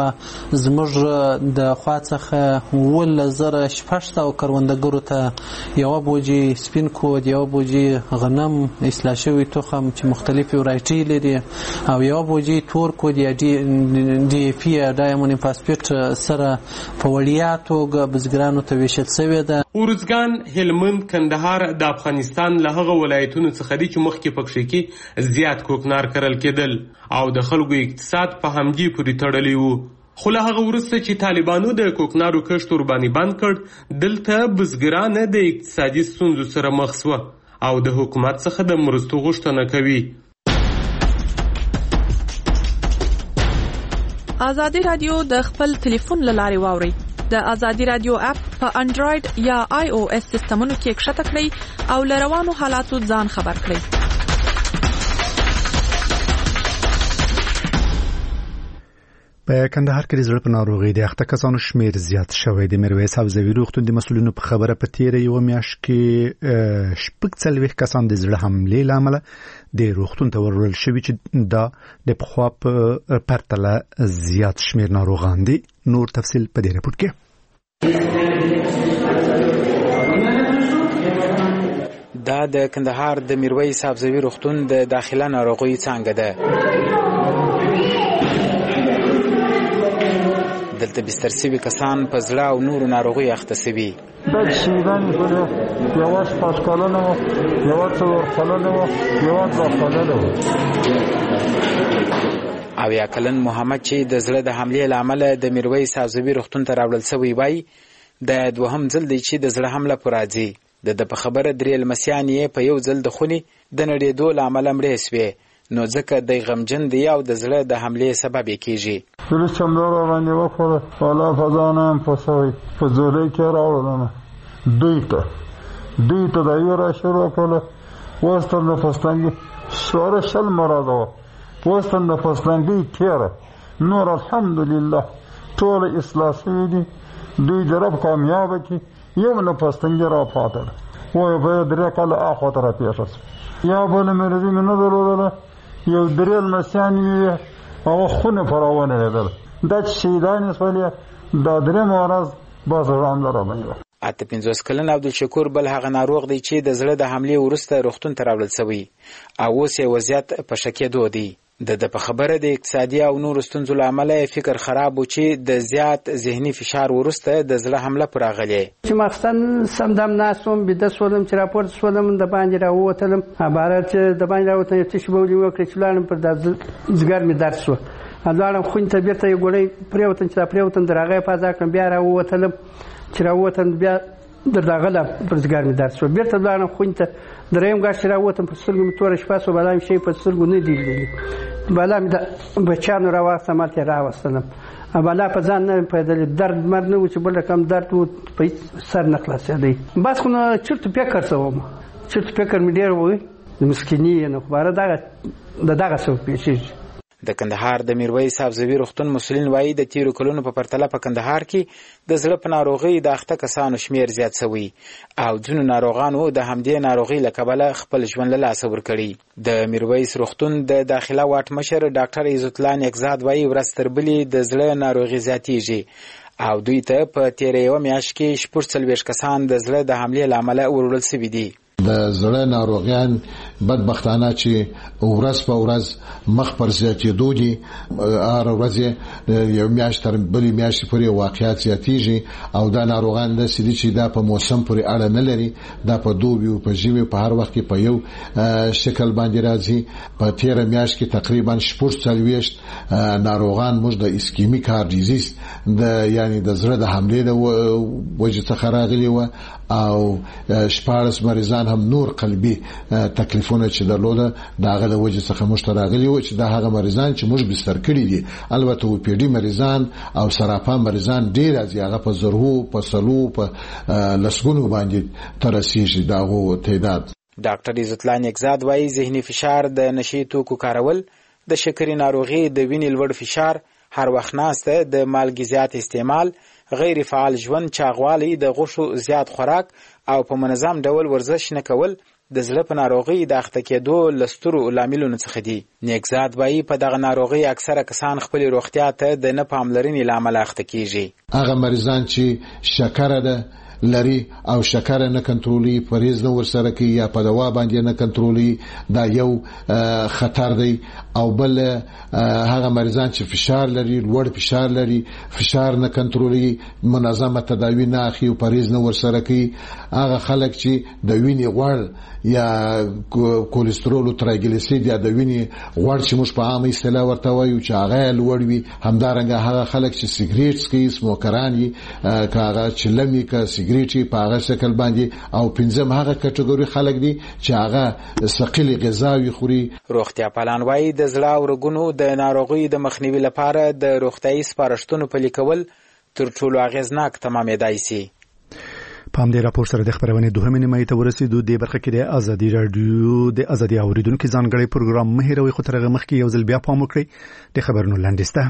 زموږ د خوا څخه اوولس زره شپږ سوه کروندګرو ته یوه بوجۍ سپین کود یوه بوجۍ غنم اصلاح شوی تخم چې مختلفې ورایټي لري او یو بوجي تور کود یا ډي ډي پی یا ډایمونډ فاسفیټ سره په وړیا توګه بزګرانو ته ویشل شوې ده. ارزګان، هلمند، کندهار د افغانستان له هغه ولایتونو څخه دي چې مخکې پکښې کې زیات کوکنار کرل کېدل او د خلکو اقتصاد په همدې پورې تړلی و. خو له هغه وروسته چې طالبانو د کوکنارو کښت ورباندې بند کړ، دلته بزګران د اقتصادي ستونزو سره مخ شوه او د حکومت څخه د مرستو غوښتنه کوي. ازادي رادیو د خپل ټلیفون له لارې واورئ. د ازادي رادیو اپ په انډراید یا آی او اس سیسټمونو کې کښته کړئ او له روانو حالاتو ځان خبر کړئ. په کندهار کې د زړه په ناروغۍ د اخته کسانو شمېر زیات شوی دی. میرویس حفظوي روغتون د مسؤلینو په خبره په تیره یوه میاشت کې شپږ څلوېښت کسان د زړه حملې له امله د روغتون ته وروړل شوي چې دا د پخوا په پرتله زیات شمېر ناروغان دي. نور تفصیل په دې رپورټ کې. دا د کندهار د میرویس حفظوي روغتون د داخله ناروغیو څانګه ده. دلته بستر شوي کسان په زړه او نورو ناروغیو اخته شوي. دا شیدان یې یوه شپږ کلنه وه، یوه څلور کلنه وه، یوه دوه کلنه وه. اویا کلن محمد چې د زړه د حملې له امله د میرویس حفظوي روغتون ته راوړل شوی وای، د دوهم ځل دی چې د زړه حمله په راځي. د ده په خبره درې لمسیان یې په یو ځل د خونې د نړېدو له امله مړې شوې، نو ځکه دی غمجن دی او د زړه د حملې سبب یې کېږي. زړه چمړه راباندې وخوړه، والا فضانه هم پسوی په زورۍ کې راوړلم دوی ته دوی ته دا یو را شروع کړله. اوس تر د فستنګي شوره شل مرضه وه، اوس تر د فستنګۍ تېره نور الحمدلله ټوله اصلاح شوي دي. دوی د رب کامیابه کړي. یو نه فستنګي را پاته ده، وایي په یو درې کاله اخوا ته را پېښه شوه. یا بله مرضي مې نه درلودله، یو درې لمسیان یې هغه خونه په راونړېدله. دا چې شهیدانې شولې دا درېیمه ورځ بس حمله راباندې وه. اته پنځوس کلن عبدالشکور بل هغه ناروغ دی چې د زړه د حملې وروسته روغتون ته راوړل شوی او اوس یې وضعیت په ښه کېدو دی. د ده په خبره د اقتصادي او نورو ستونزو له امله فکر خراب و چې د زیات ذهني فشار وروسته د زړه حمله پر راغلی. چې مخصن سمدم ناست وم، بیده شولم چې راپورته شولم، د باندې راووتلم. عبارت چې د باندې راووتلم یو تش بولې مې وکړې چې لاړم پر دا ځګر مې درد شو. لاړم خونې ته بېرته یو ګولۍ پرېوتم، چې دا پرېوتم د هغه یې فضا کړم، بیا راووتلم. چې راووتم بیا در داغله پر ځګر مې درد شو. بېرته لاړم خونې ته، درېیم ګاډ چې راووتم په سترګو مې توره شپه شوه، بلا مې شی په سترګو نه دي لیدلي. بالا مې د بچیانو راواخیستم، هلته یې راوستلم. بالا په ځان نه مې پوهېدلې، درد مرد نه و چې بل رقم درد و، په هېڅ سر نه خلاصېدی. بس خو نو چرته فکر څه وم، چرته فکر مې ډېر و، مسکیني یې نه خو باره دغه د دغه څه پېښېږي. د کندهار د میرویس حفظوي روغتون مسؤلین وایي د تیرو کلونو په پرتله په کندهار کې د زړه په ناروغۍ د اخته کسانو شمېر زیات شوی او ځینو ناروغانو د همدې ناروغۍ له کبله خپل ژوند له لاسه ورکړي. د میرویس روغتون د داخله واټ مشر ډاکټر عزت الله نیکزاد وایي ورځ تر بلې د زړه ناروغي زیاتېږي او دوی ته په تیره یوه میاشت کې شپږ څلوېښت کسان د زړه د حملې له امله وروړل شوي دي. د زړه ناروغیان بدبختانه چې ورځ په ورځ مخ پر زیاتېدو دي. هر ورځ یو میاشت تر بلې میاشتې پورې واقعیات زیاتېږي او دا ناروغان داسې دي چې دا په موسم پورې اړه نه لري، دا په دوبي او په ژمي په هر وخت کې په یو شکل باندې راځي. په تېره میاشت کې تقریبا شپږ څلوېښت ناروغان موږ د اسکیمیک هارت ډیزیز د یعنی د زړه د حملې د وجې څخه راغلي وه او شپاړس مریضان هم نور قلبي تکلیفونه چې درلوده د هغه د وجې څخه موږ ته راغلي وو چې دا هغه مریضان چې موږ بستر کړي دي. البته او پی ډي مریضان او سراپا مریضان ډېر راځي، هغه په زرهو په سلو په لسګونو باندې ته رسېږي د هغو تعداد. ډاکټر عزت الله نیکزاد وایي ذهني فشار، د نشي توکو کارول، د شکرې ناروغي، د وینې لوړ فشار، هر وخت ناسته، د مالګې زیات استعمال، غیر فعال ژوند، چاغوالی، د غوښو زیات خوراک او په منظم ډول ورزش نه کول د زړه په ناروغۍ د اخته کېدو له سترو لاملونو څخه دي. نیکزاد وایي په دغه ناروغۍ اکثره کسان خپلې روغتیا ته د نه پاملرنې له امله اخته کېږي. هغه مریضان چې شکره ده لري او شکر نه کنټرولي پریز نه ورسره کوي یا په دوا باندې نه کنټرولي دا یو خطر دی او بل هغه مریضان چې فشار لري لوړ فشار لري فشار نه کنټرولي منظمه تداوی نه اخی او پریز نه ورسره کوي هغه خلک چې د وینې غوړ یا کولېسترول او ترایګلیسیرید یا د وینې غوړ چې موږ په عامه اصطلاح ورته وایو چې هغه لوړ وي همدارنګه هغه خلک چې سیګریټ څکي سموکران یي کاغه چې لمي کا سیګریټ په هغه شکل باندې او پنځم هغه کټګوري خلک دي چې هغه ثقيل غذاوي خوري. روغتیا پالان وايي د زړه او رګونو د ناروغي د مخنیوي لپاره د روغتيایي سپارښتنو پلي کول تر ټولو اغیزناک تمامېدای شي. په همدې راپور سره د خبرونې دوهمې نیمایي ته ورسېدو. د برخه کې د ازادي رادیو د ازادي اوریدونکو ځانګړي پروګرام مهیروي خو ترغه مخکې یو ځل بیا پام وکړئ د خبرونو لاندسته.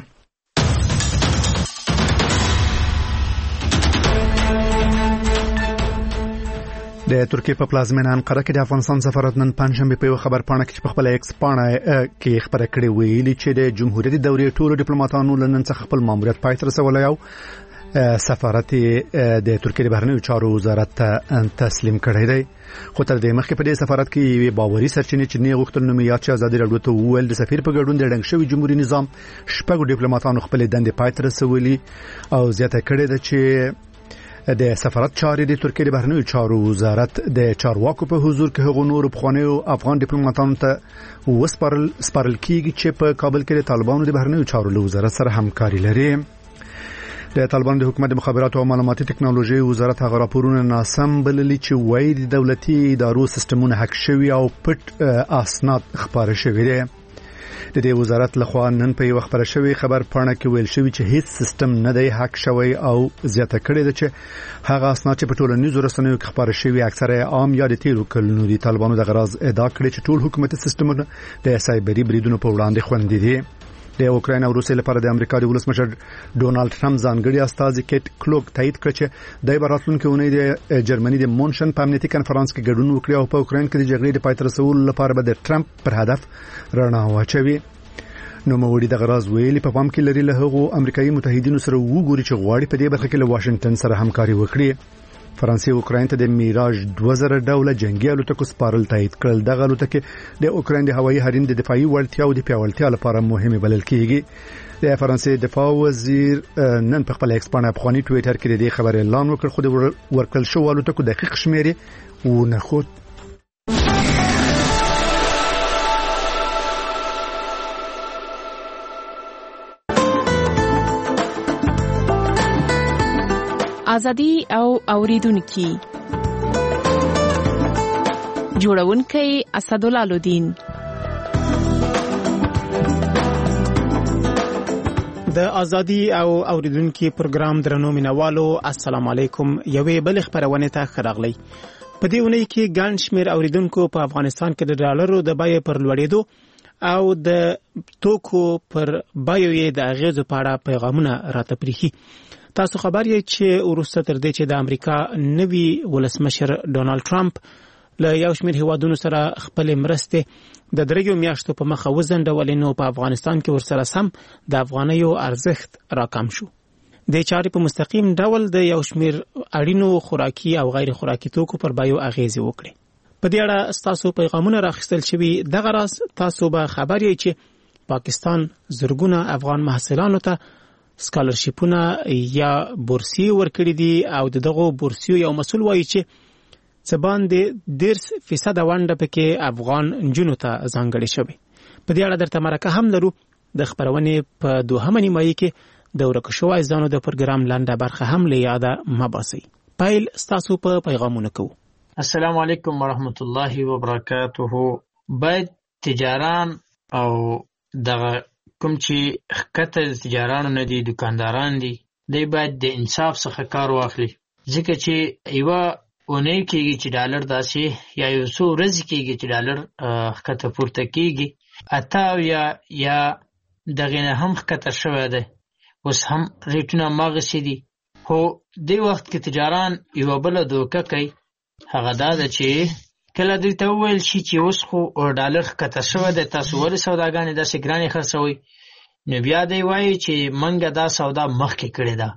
د ترکیه په پلازمینه انقره کې د افغانستان سفارت نن پنځشنبه په خبر پاڼه کې په خپل ایکس پاڼه کې خبره کړې ویلي چې د جمهوریت دورې ټولو ډیپلوماټانو لنن څخه خپل ماموریت پای ته رسولی او سفارت د ترکیه د بهرنیو چارو وزارت ته تسلیم کړی دی. خو تر دې مخکې په دې سفارت کې یوې باوري سرچینې چې نه غوښتل نومیات چې ازادي راډیو ته وویل د سفیر په ګډون د ډنګ شوي جمهوریت نظام شپږ ډیپلوماټانو خپل دندې پای ته رسولي او زیاته کړې ده چې د سفارت چارې د ترکیه د بهرنیو چارو وزارت د چارواکو په حضور کې هغو نور افغاني او افغان ډیپلوماټانو ته وسپارل سپارل کیږي چې په کابل کې د طالبانو د بهرنیو چارو وزارت سره همکاري لري. د طالبانو د حکومت د مخابراتو او معلوماتي ټکنالوژي وزارت هغه راپورونه ناسم بللي چې وایي د دولتي ادارو سیستمونه هک شوي او پټ اسناد خبره شوي دي. د دې وزارت لخوا نن په یو خبره شوی خبر پاڼه کې ویل شوی چې هیڅ سیستم نه دی هک شوی او زیاته کړی ده چې هغه اسناد چې په ټولنیزو رسنیو کې خبره شوی اکثره عام یا د تیرو کلونو دي طالبانو د غراض ادعا کړې چې ټول حکومتي سیستمونه د سایبري بریدونو په وړاندې خوندي دي. د اوکراین او روسیې لپاره د امریکا د ولسمشر ډونالد ټرمپ ځانګړي استازي کیټ کلوګ تایید کړ چې د راتلونکي اونۍ د جرمني د مونشن په امنیتي کنفرانس کې ګډون وکړي او په اوکراین کې د جګړې د پای ته رسولو لپاره به د ټرمپ پر هدف رڼا واچوي. نو موړي د غراض ویلي په پام کې لري له هغو امریکایي متحدینو سره وګوري چې غواړي په دې برخه کې له واشنگټن سره همکاري وکړي. فرانسې اوکراین ته د میراج دوه زره ډوله جنگي الوتکو سپارل تایید کړل. دغه الوتکې د اوکراین د هوایي حریم د دفاعي وړتیاو د پیاوړتیا لپاره مهمه بلل کیږي. د فرانسې دفاع وزیر نن په خپل ایکس پاڼه افغاني ټویټر کې د خبر اعلان وکړ خو د ورکل شو الوتکو دقیق شمیرې و نه خو. ازادي او اوریدونکو جوړونکي اسدالله لودین. د ازادي او اوریدونکو پروګرام درنو مینوالو السلام علیکم. یوې بل خبرونه ته خراغلی. په دې ونې کې ګڼ شمېر اوریدونکو په افغانستان کې د ډالرو د بیې پر لوړېدو او د توکو پر بیې د اغیزو په اړه پیغامونه راته پریخي. تاسو خبر یې چې وروسته تر دې چې د امریکا نوي ولسمشر ډونالد ټرمپ له یو شمېر هیوادونو سره خپل مرستې د دریو میاشتو په مخه وزنډولې نو په افغانستان کې ورسره سم د افغانیو ارزښت راکم شو. د چارې په مستقیم ډول د یو شمېر اړینو خوراکي او غیر خوراکي توکو پر بیو اغیزې وکړي. په دې اړه تاسو پیغامونه راخیستل شوي. دغه راز تاسو به خبر یې چې پاکستان زرګونه افغان محصلانو ته سکالرشیپونه یا بورسي ورکړي دي او دغه بورسیو یو مسول وایي چې څبان د ډیرس فیصد ونده پکې افغان جنونو ته ځانګړي شوی. په دې اړه درته مرکه هم لرو. د خبرونې په دوهمه نیمایي کې د ورکو شوی ځانو د پروګرام لاندې برخه هم لیاده مباسي. پایل تاسو په پیغامونه کوو. السلام علیکم ورحمت الله وبرکاته. باید تجاران او دغه کوم چې خکته تجارانو نه دي دکانداران دي دی باید د انصاف څخه کار واخلي. ځکه چې یوه اونۍ کېږي چې ډالر داسې یا یو څو ورځې کېږي چې ډالر خکته پورته کېږي اته یا یا دغې نه هم خکته شوی دی. اوس هم ریټونه هماغسې دي. خو دې وخت کې تجاران یوه بله دوکه کوي. هغه دا ده چې کله دوی ته وویل شي چې اوس خو ډالر ښکته شوی دی تاسو ولې سوداګانې داسې ګرانې خرڅوئ نو بیا دی وایي چې موږ دا سودا مخکې کړې ده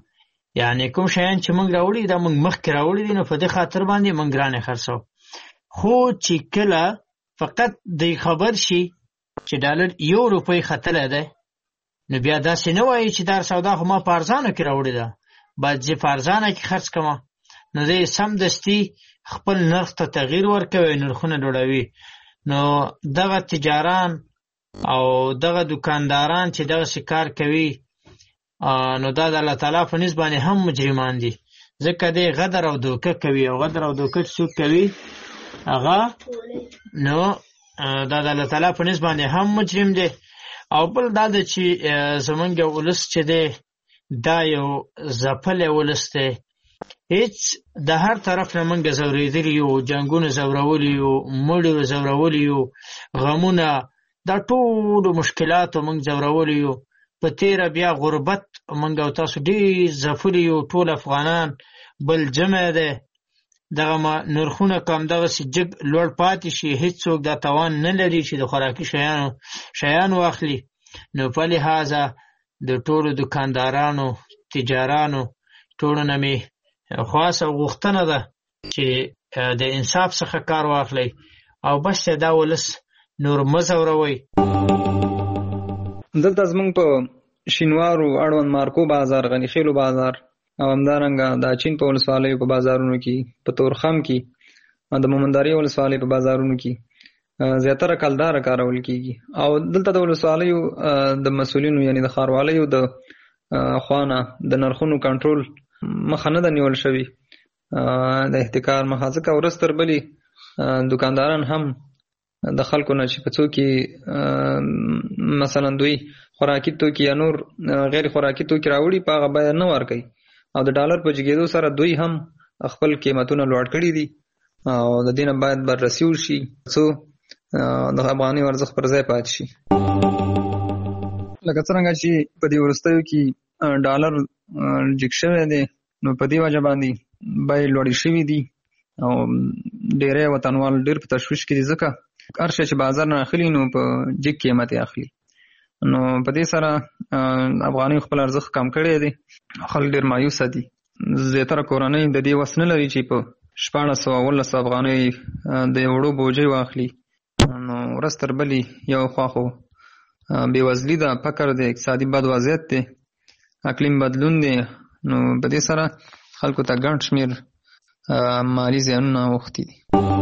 یعنی کوم شیان چې موږ راوړي دا موږ مخکې راوړي دي، نو په دې خاطر باندې موږ ګرانې خرڅو. خو چې کله فقط د خبر شي چې ډالر یو روپۍ ختلی دی، نو بیا داسې نه وایي چې دا سودا خو ما په ارزانه کې راوړې ده، باید زه په ارزانه کې خرڅ کړم. نو دی سمدستي خپل نرخ ته تغییر ورکوي، نرخونه لوړوي. نو دغه تجاران او دغه دکانداران چې دغسې کار کوي، نو دا د الله تعالی په نسبت باندې هم مجرمان دي، ځکه دی غدر او دوکه کوي. او غدر او دوکه څوک کوي هغه، نو دا د الله تعالی په نسبت باندې هم مجرم دی. او بل دا ده چې زمونږ ولس چې دی دا یو ځپلی ولس دی، هیڅ د هر طرف نه موږ ځورېدلي یو، جنګونه ځورولي یو، مړي ځورولي یو، غمونه، دا ټولو مشکلاتو موږ ځورولي یو. په تیره بیا غربت موږ او تاسو ډېر ځپلي یو، ټول افغانان بل جمع دی. دغه نرخونه که همدغسې جګ لوړ پاتې شي، هېڅوک دا توان نه لري چې د خوراکي شیانو شیان واخلي. نو په لحاظه د ټولو دکاندارانو، تجارانو، ټولو نه مې خواست او غوښتنه ده چې د انصاف څخه کار واخلئ او بس دا ولس نور مه ځوروئ. دلته زمونږ په شینوارو، اړوند مارکو بازار، غني خیلو بازار او همدارنګه د چین په ولسوالیو په بازارونو کې، په تورخم کې، د مومنداري ولسوالۍ په بازارونو کې زیاتره کلداره کارول کېږي. او دلته د ولسوالیو د مسؤلینو یعنی د ښاروالیو د خوانه د نرخونو کنټرول مخه نه ده نیول شوې، د احتکار مخه. ځکه ورځ تر بلې دکانداران هم د خلکو نه چې په څو کې مثلا دوی خوراکي توکي یا نور غیر خوراکي توکي راوړي، په هغه بیه نه ورکوي. او د ډالر په جګېدو سره دوی هم خپل قیمتونه لوړ کړي دي، او د دې نه باید بررسي وشي څو د افغاني ارزښت پر ځای پاتې شي. لکه څرنګه چې په دې وروستیو کې ډالر جګ شوی دی، نو په دې وجه باندې بیې لوړې شوي دي او ډېری وطنوال ډېر په تشویش کې دي، ځکه هر شی چې بازار نه اخلي نو په جګ قیمت یې اخلي. نو په دې سره افغاني خپل ارزښت کم کړی دی، خلک ډېر مایوسه دي. زیاتره کورنۍ د دې وس نه لري چې په شپاړس سوه اوولس افغانۍ د یو وړو بوجۍ واخلي. نو ورځ تر بلې یو خوا خو بېوزلي ده، فقر دی، اقتصادي بد وضعیت دی، اقلیم بدلون دی. نو په دې سره خلکو ته ګڼ شمېر مالي زیانونه اوښتي دي.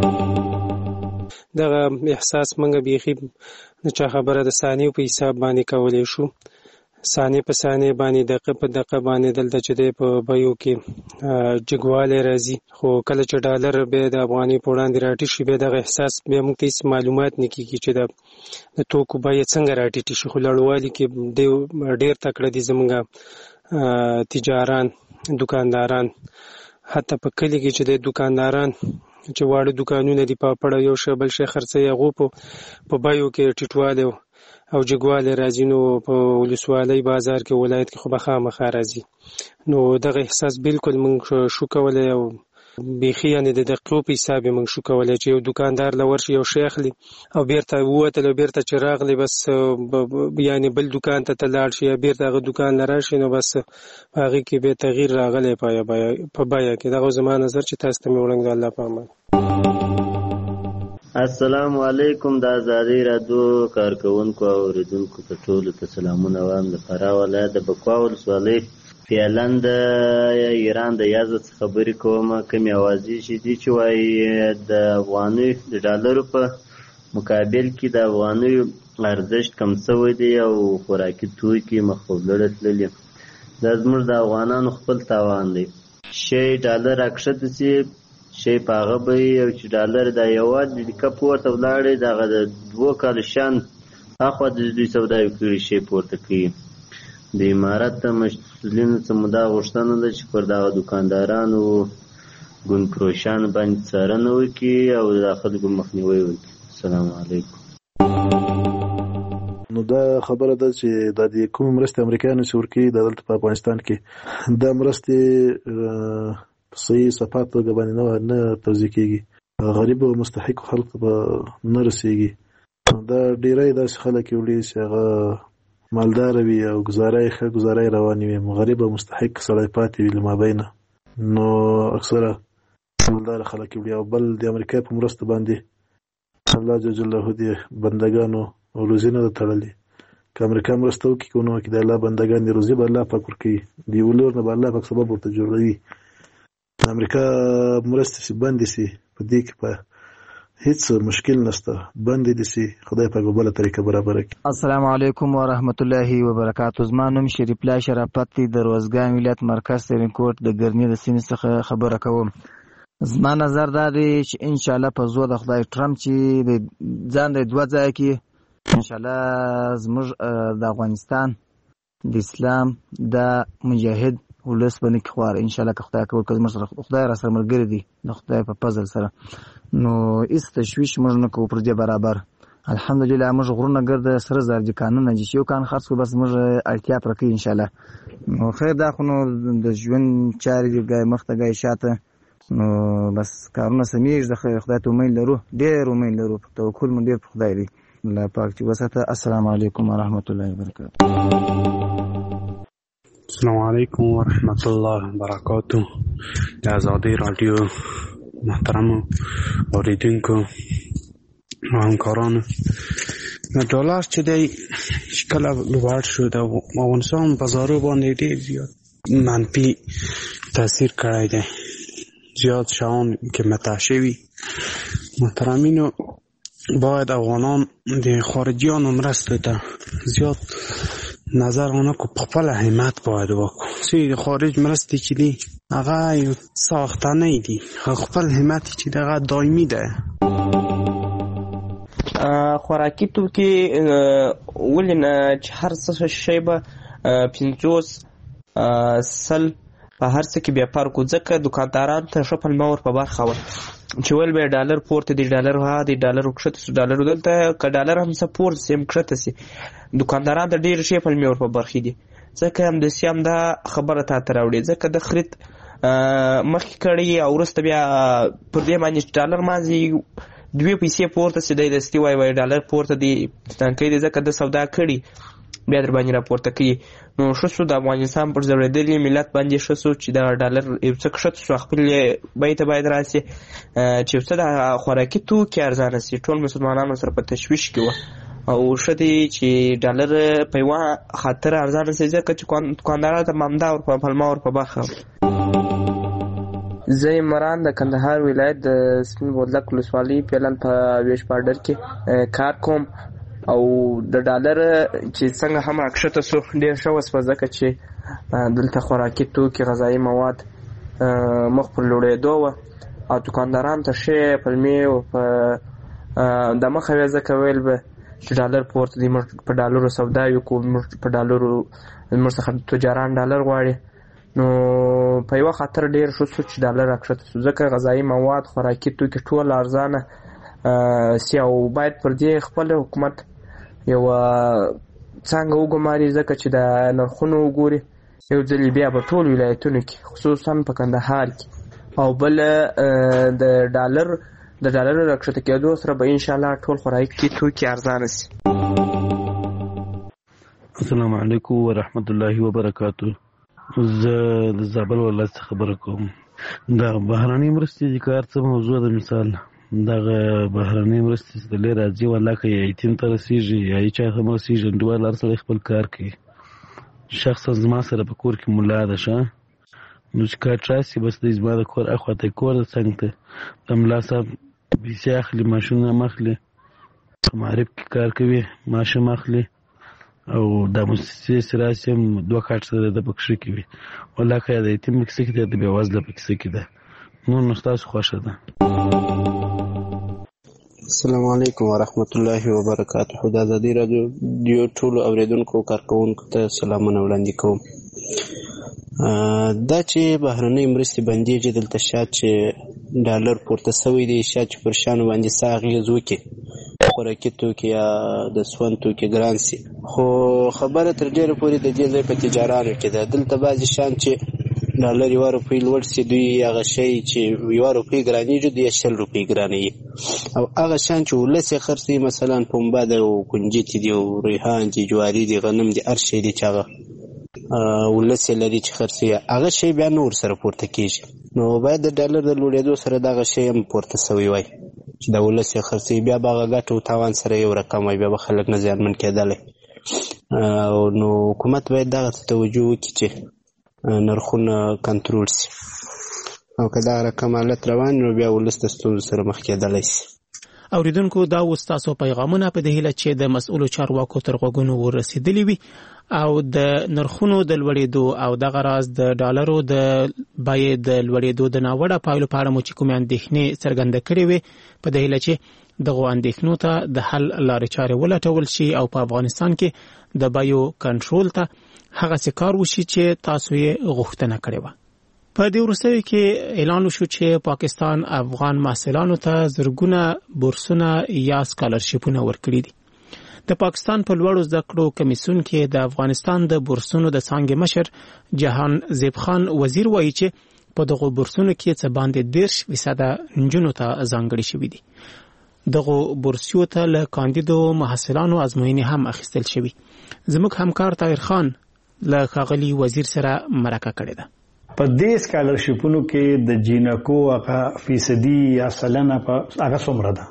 دغه احساس موږ بیخي د چا خبره د ثانیو په حساب باندې کولی شو، ثانیې په ثانیې باندې، دقیقه په دقیقه باندې دلته چې دی په بیو کې جګوالی راځي. خو کله چې ډالر بیا د افغانۍ په وړاندې راټیټ شي، بیا دغه احساس بیا موږ ته هېڅ معلومات نه کېږي چې د توکو بیې څنګه راټیټې شي. خو لوړوالي کې ډېر تکړه دي زموږ تجاران، دکانداران. حتی په کلي کې چې د دکانداران چې واړه دکانونه دي، پاپړ یو شی بل شی خرڅوي، هغو په بیو کې ټیټوالی او جګوالی راځي. نو په ولسوالۍ بازار کې، ولایت کې خو به خامخا راځي. نو دغه احساس بالکل موږ شو کولی، او بیخي یعنې د دقیقو په حساب یې موږ شو کولی چې یو دکاندار له ورشي یو شی اخلي او بیرته ووتل، او بیرته چې راغلی بس یعنې بل دکان ته ته لاړ شي یا بیرته هغه دکان له راشي، نو بس په هغې کې بیا تغییر راغلی په بیه کې. دغه زما نظر چې تاسو ته مې وړاندې د الله په امان. السلام علیکم. د ازادۍ راډیو کارکوونکو او اورېدونکو ته ټولو ته سلامونه وایم. د فراه ولایت د بکوا ولسوالۍ فعلا د ایران د یازد خبرې کوم. کومې اوازې چې دي چې وایي د افغانۍ د ډالرو په مقابل کې د افغانیو ارزښت کم شوی دی او خوراکي توکي مخ په لوړه تللي. دا زموږ د افغانانو خپل تاوان دی. شی ډالر راکښته شي، شی په هغه بیې، او چې ډالر دا یوازې د لیکه پورته ولاړی، دغه د دوو کالو شان هاخوا د دوی سوداوي کړي شی پورته کوي. د امارت د مسؤلینو څخه مو دا غوښتنه ده چې پر دغه دکاندارانو ګوندفروشانو باندې څارنه وکړي او د خلکو مخنیوی وکړي. السلام علیکم. نو دا خبره ده چې د دې کوم مرستې امریکایانو چې ورکوي د دلته په افغانستان کې دا مرستې په صحیح صفات توګه باندې نه توزیع کېږي، غریب او مستحق خلکو به نه رسېږي. دا ډېری داسې خلک یو چې هغه مالدار وي او گزاره یې ښه گزاره یې روانې وي، غریب او مستحق سړی پاتې وي له مابینه، نو اکثره مالداره خلک وي. او بل د امریکا په مرسته باندې الله جل جلاله دې بندګانو روزي نه ده تړلې. که امریکا مرسته وکړي که ونه وکړي د الله بندګان دي روزي به الله پاک ورکوي، د یو لور نه به الله پاک سبب ورته جوړوي. د امریکا مرستې چې بندې سي په دې کې په هیڅ مشکل نشته، بندې دي سي خدای پاک به بله طریقه برابره کړي. السلام علیکم ورحمت الله وبرکاتو. زما نوم شریف الله شرافت دی، د روزګان ولایت مرکز ترینکوټ د ګرني د سیمې څخه خبره کوم. زما نظر دا دی چې ان شاء الله په زور د خدای ټرمپ چې د ځان د دوه ځای کې ان شاء الله زموږ د افغانستان د اسلام د مجاهد ولس باندې کې خوار ان شاء الله که خدای کول که زموږ سره خدای را سره ملګری دی د خدای په فضل سره، نو هیڅ تشویش موږ نه کوو پر دې برابر. الحمدلله موږ غرونه ګرده سره زر چې کانونه چې یو کان خرڅ کړو بس موږ اړتیا پوره کوي ان شاء الله. نو خیر دا خو نو د ژوند چارې دي ګای مخته ګای شاته، نو بس کارونه سمېږي. د خدای ته امید لرو، ډېر امید لرو، توکل مو ډېر په خدای دی. الله پاک چې وساته. السلام علیکم ورحمت الله وبرکاته. السلام علیکم ورحمت الله وبرکاته. د آزادۍ راډیو محترمو اوریدونکو او همکارانو، ډالر چې دی چې کله لوړ شو د افغانستان بازارو باندې ډېر زیات منفي تاثیر کړی دی، زیات شیان قیمته شوي. محترمینو باید افغانان د خارجیانو مرسته ته زیات نظر ونه کو، په خپل همت باید وکړو. چې د خارج مرستې چې دي هغه یو ساختنی دي، خپل همت چې دغه دایمي ده. خوراکي توکي ولې نه چې هر څه شی به پنځوس سل په هر څه کې بیا فرق و، ځکه دوکانداران ته ښه پلمه ور په برخه وه چې ویل به یې ډالر پورته دی، ډالر ها دی، ډالر ورکښته سو، ډالر دلته که ډالر هم څه پورته سي هم کښته سي، دوکانداران ته ډېر ښې پلمې ور په برخې دي. ځکه همداسې هم دا خبره تا ته راوړې، ځکه د خرید مخکې کړی او وروسته بیا پر دې باندې ډالر مازې دوې پیسې پورته سي، دی دستي وایي وایي ډالر پورته دی تنکۍ دی، ځکه د سودا کړي بیا در باندې راپورته کوي. نو ښه سو د افغانستان پر ځورېدلي ملت باندې ښه سو چې دا ډالر یو څه کښته سو، خپل بیې ته باید راسي چې یو څه د خوراکي توکي ارزانه سي. ټول مسلمانانو سره په تشویش کې وه او ښه دی چې ډالر په یوه خاطر ارزانه سي، ځکه چې دوکاندارانو ته همدا ور په پلمه ور په برخه. زه عمران د کندهار ولایت د سپین بولدک ولسوالۍ پیلن په ویش باډر کې کار کوم، او د ډالر چې څنګه هم راکښته سو ډېر ښه وسوه، ځکه چې دلته خوراکي توکي غذایي مواد مخ پر لوړېدو وه او دوکاندارانو ته ښې پلمې په د مخه وې، ځکه ویل به چې ډالر پورته دی، موږ په ډالرو سودا وکړو، موږ په ډالرو زموږ څخه تجاران ډالر غواړي. نو په یوه خاطر ډېر ښه سو چې ډالر راکښته سو، ځکه غذایي مواد خوراکي توکي ټول ارزانه سي او باید پر دې خپل حکومت یوه څانګه وګماري، ځکه چې د نرخونو وګوري یو ځلې بیا په ټول ولایتونو کې خصوصا په کندهار کې، او بل د ډالر د ډالرو راکښته کېدو سره به انشاءالله ټول خوراکي توکي ارزانه سي. السلام علیکم ورحمت الله وبرکاتو. زه د زابل ولایت څخه خبره کوم. دا بهرنۍ مرستې چې کار څه موضوع ده، مثال دغه بهرنۍ مرستې چې دلې راځي والله که یتیم ته رسېږي یا هېچا ته هم رسېږي، انډیوال هر سړی خپل کار کوي. شخصا زما سره په کور کې ملا ده شه، نو چې کار راسي بس دی زما د کور اخواته کور ده څنګ ته د ملا صاحب پیسې اخلي، ماشینونه هم اخلي، په معرف کې کار کوي، معاش هم اخلي، او دا موسسې چې راسي هم دوه کاټ سره ده په کښې کې وي. والله که د یتیم په کیسه کې ده، د بېوزله په کیسه کې ده. نور نو ستاسو خوښه ده. السلام علیکم ورحمت الله وبرکاته. د ازادۍ راډیو ټولو اوریدونکو کارکوونکو ته سلامونه وړاندې کوم. دا چې بهرنۍ مرستې بندېږي دلته شاید چې ډالر پورته سوی دی، شاید چې پر شیانو باندې څه اغېز وکړي، خوراکي توکي یا د سون توکي ګران سي، خو خبره تر ډېره پورې د دې ځای په تجارانو کې ده. دلته بعضې شیان چې ډالر یو روپۍ لوړ سي دوی هغه شی چې یو روپۍ ګرانیږي دوی شل روپۍ ګرانوي او هغه شان چې ولس یې خرڅوي مثلا پنبه ده او کنجد دي او ریحان دي جواري دي غنم دي هر شی دي چې هغه ولس یې لري چې خرڅوي هغه شی بیا نور سره پورته کېږي نو باید د ډالر د لوړېدو سره دغه شی هم پورته سوی وای چې د ولس یې خرڅوي بیا به هغه ګټه او تاوان سره یو رقم وای بیا به خلک نه زیانمن کېدلی نو حکومت باید دغه ته توجه وکړي چې نرخونه کنټرول شي او که دغه رقم حالت روان نو بیا ولس د ستونزو سره مخ کېدلی شي. اوریدونکو دا اوس تاسو پیغامونه په دې هیله چې د مسؤلو چارواکو تر غوږونو ورسېدلي وي او د نرخونو د لوړېدو او دغه راز د ډالرو د بیې د لوړېدو د ناوړه پایلو په اړه مو چې کومې اندېښنې څرګنده کړې وي په دې هیله چې دغو اندېښنو ته د حل لارې چارې ولټول شي او په افغانستان کې د بیو کنټرول ته هغسې کار وشي چې تاسو یې غوښتنه کړې وه. په دې وروستیو کې اعلان وشو چې پاکستان افغان محصلانو ته زرګونه بورسونه یا سکالرشیپونه ورکړي دي. د پاکستان په لوړو زده کړو کمیسیون کې د افغانستان د بورسونو د څانګې مشر جهان زیب خان وزیر وایي چې په دغو بورسونو کې څه باندې دېرش فیصده نجونو ته ځانګړي شوي دي. دغو بورسیو ته له کاندیدو محصلانو ازموینې هم اخیستل شوي. زموږ همکار طاهر خان له ښاغلي وزیر سره مرکه کړې ده. په دې سکالرشیپونو کې د جینکو هغه فیصدي یا سلنه په هغه څومره ده؟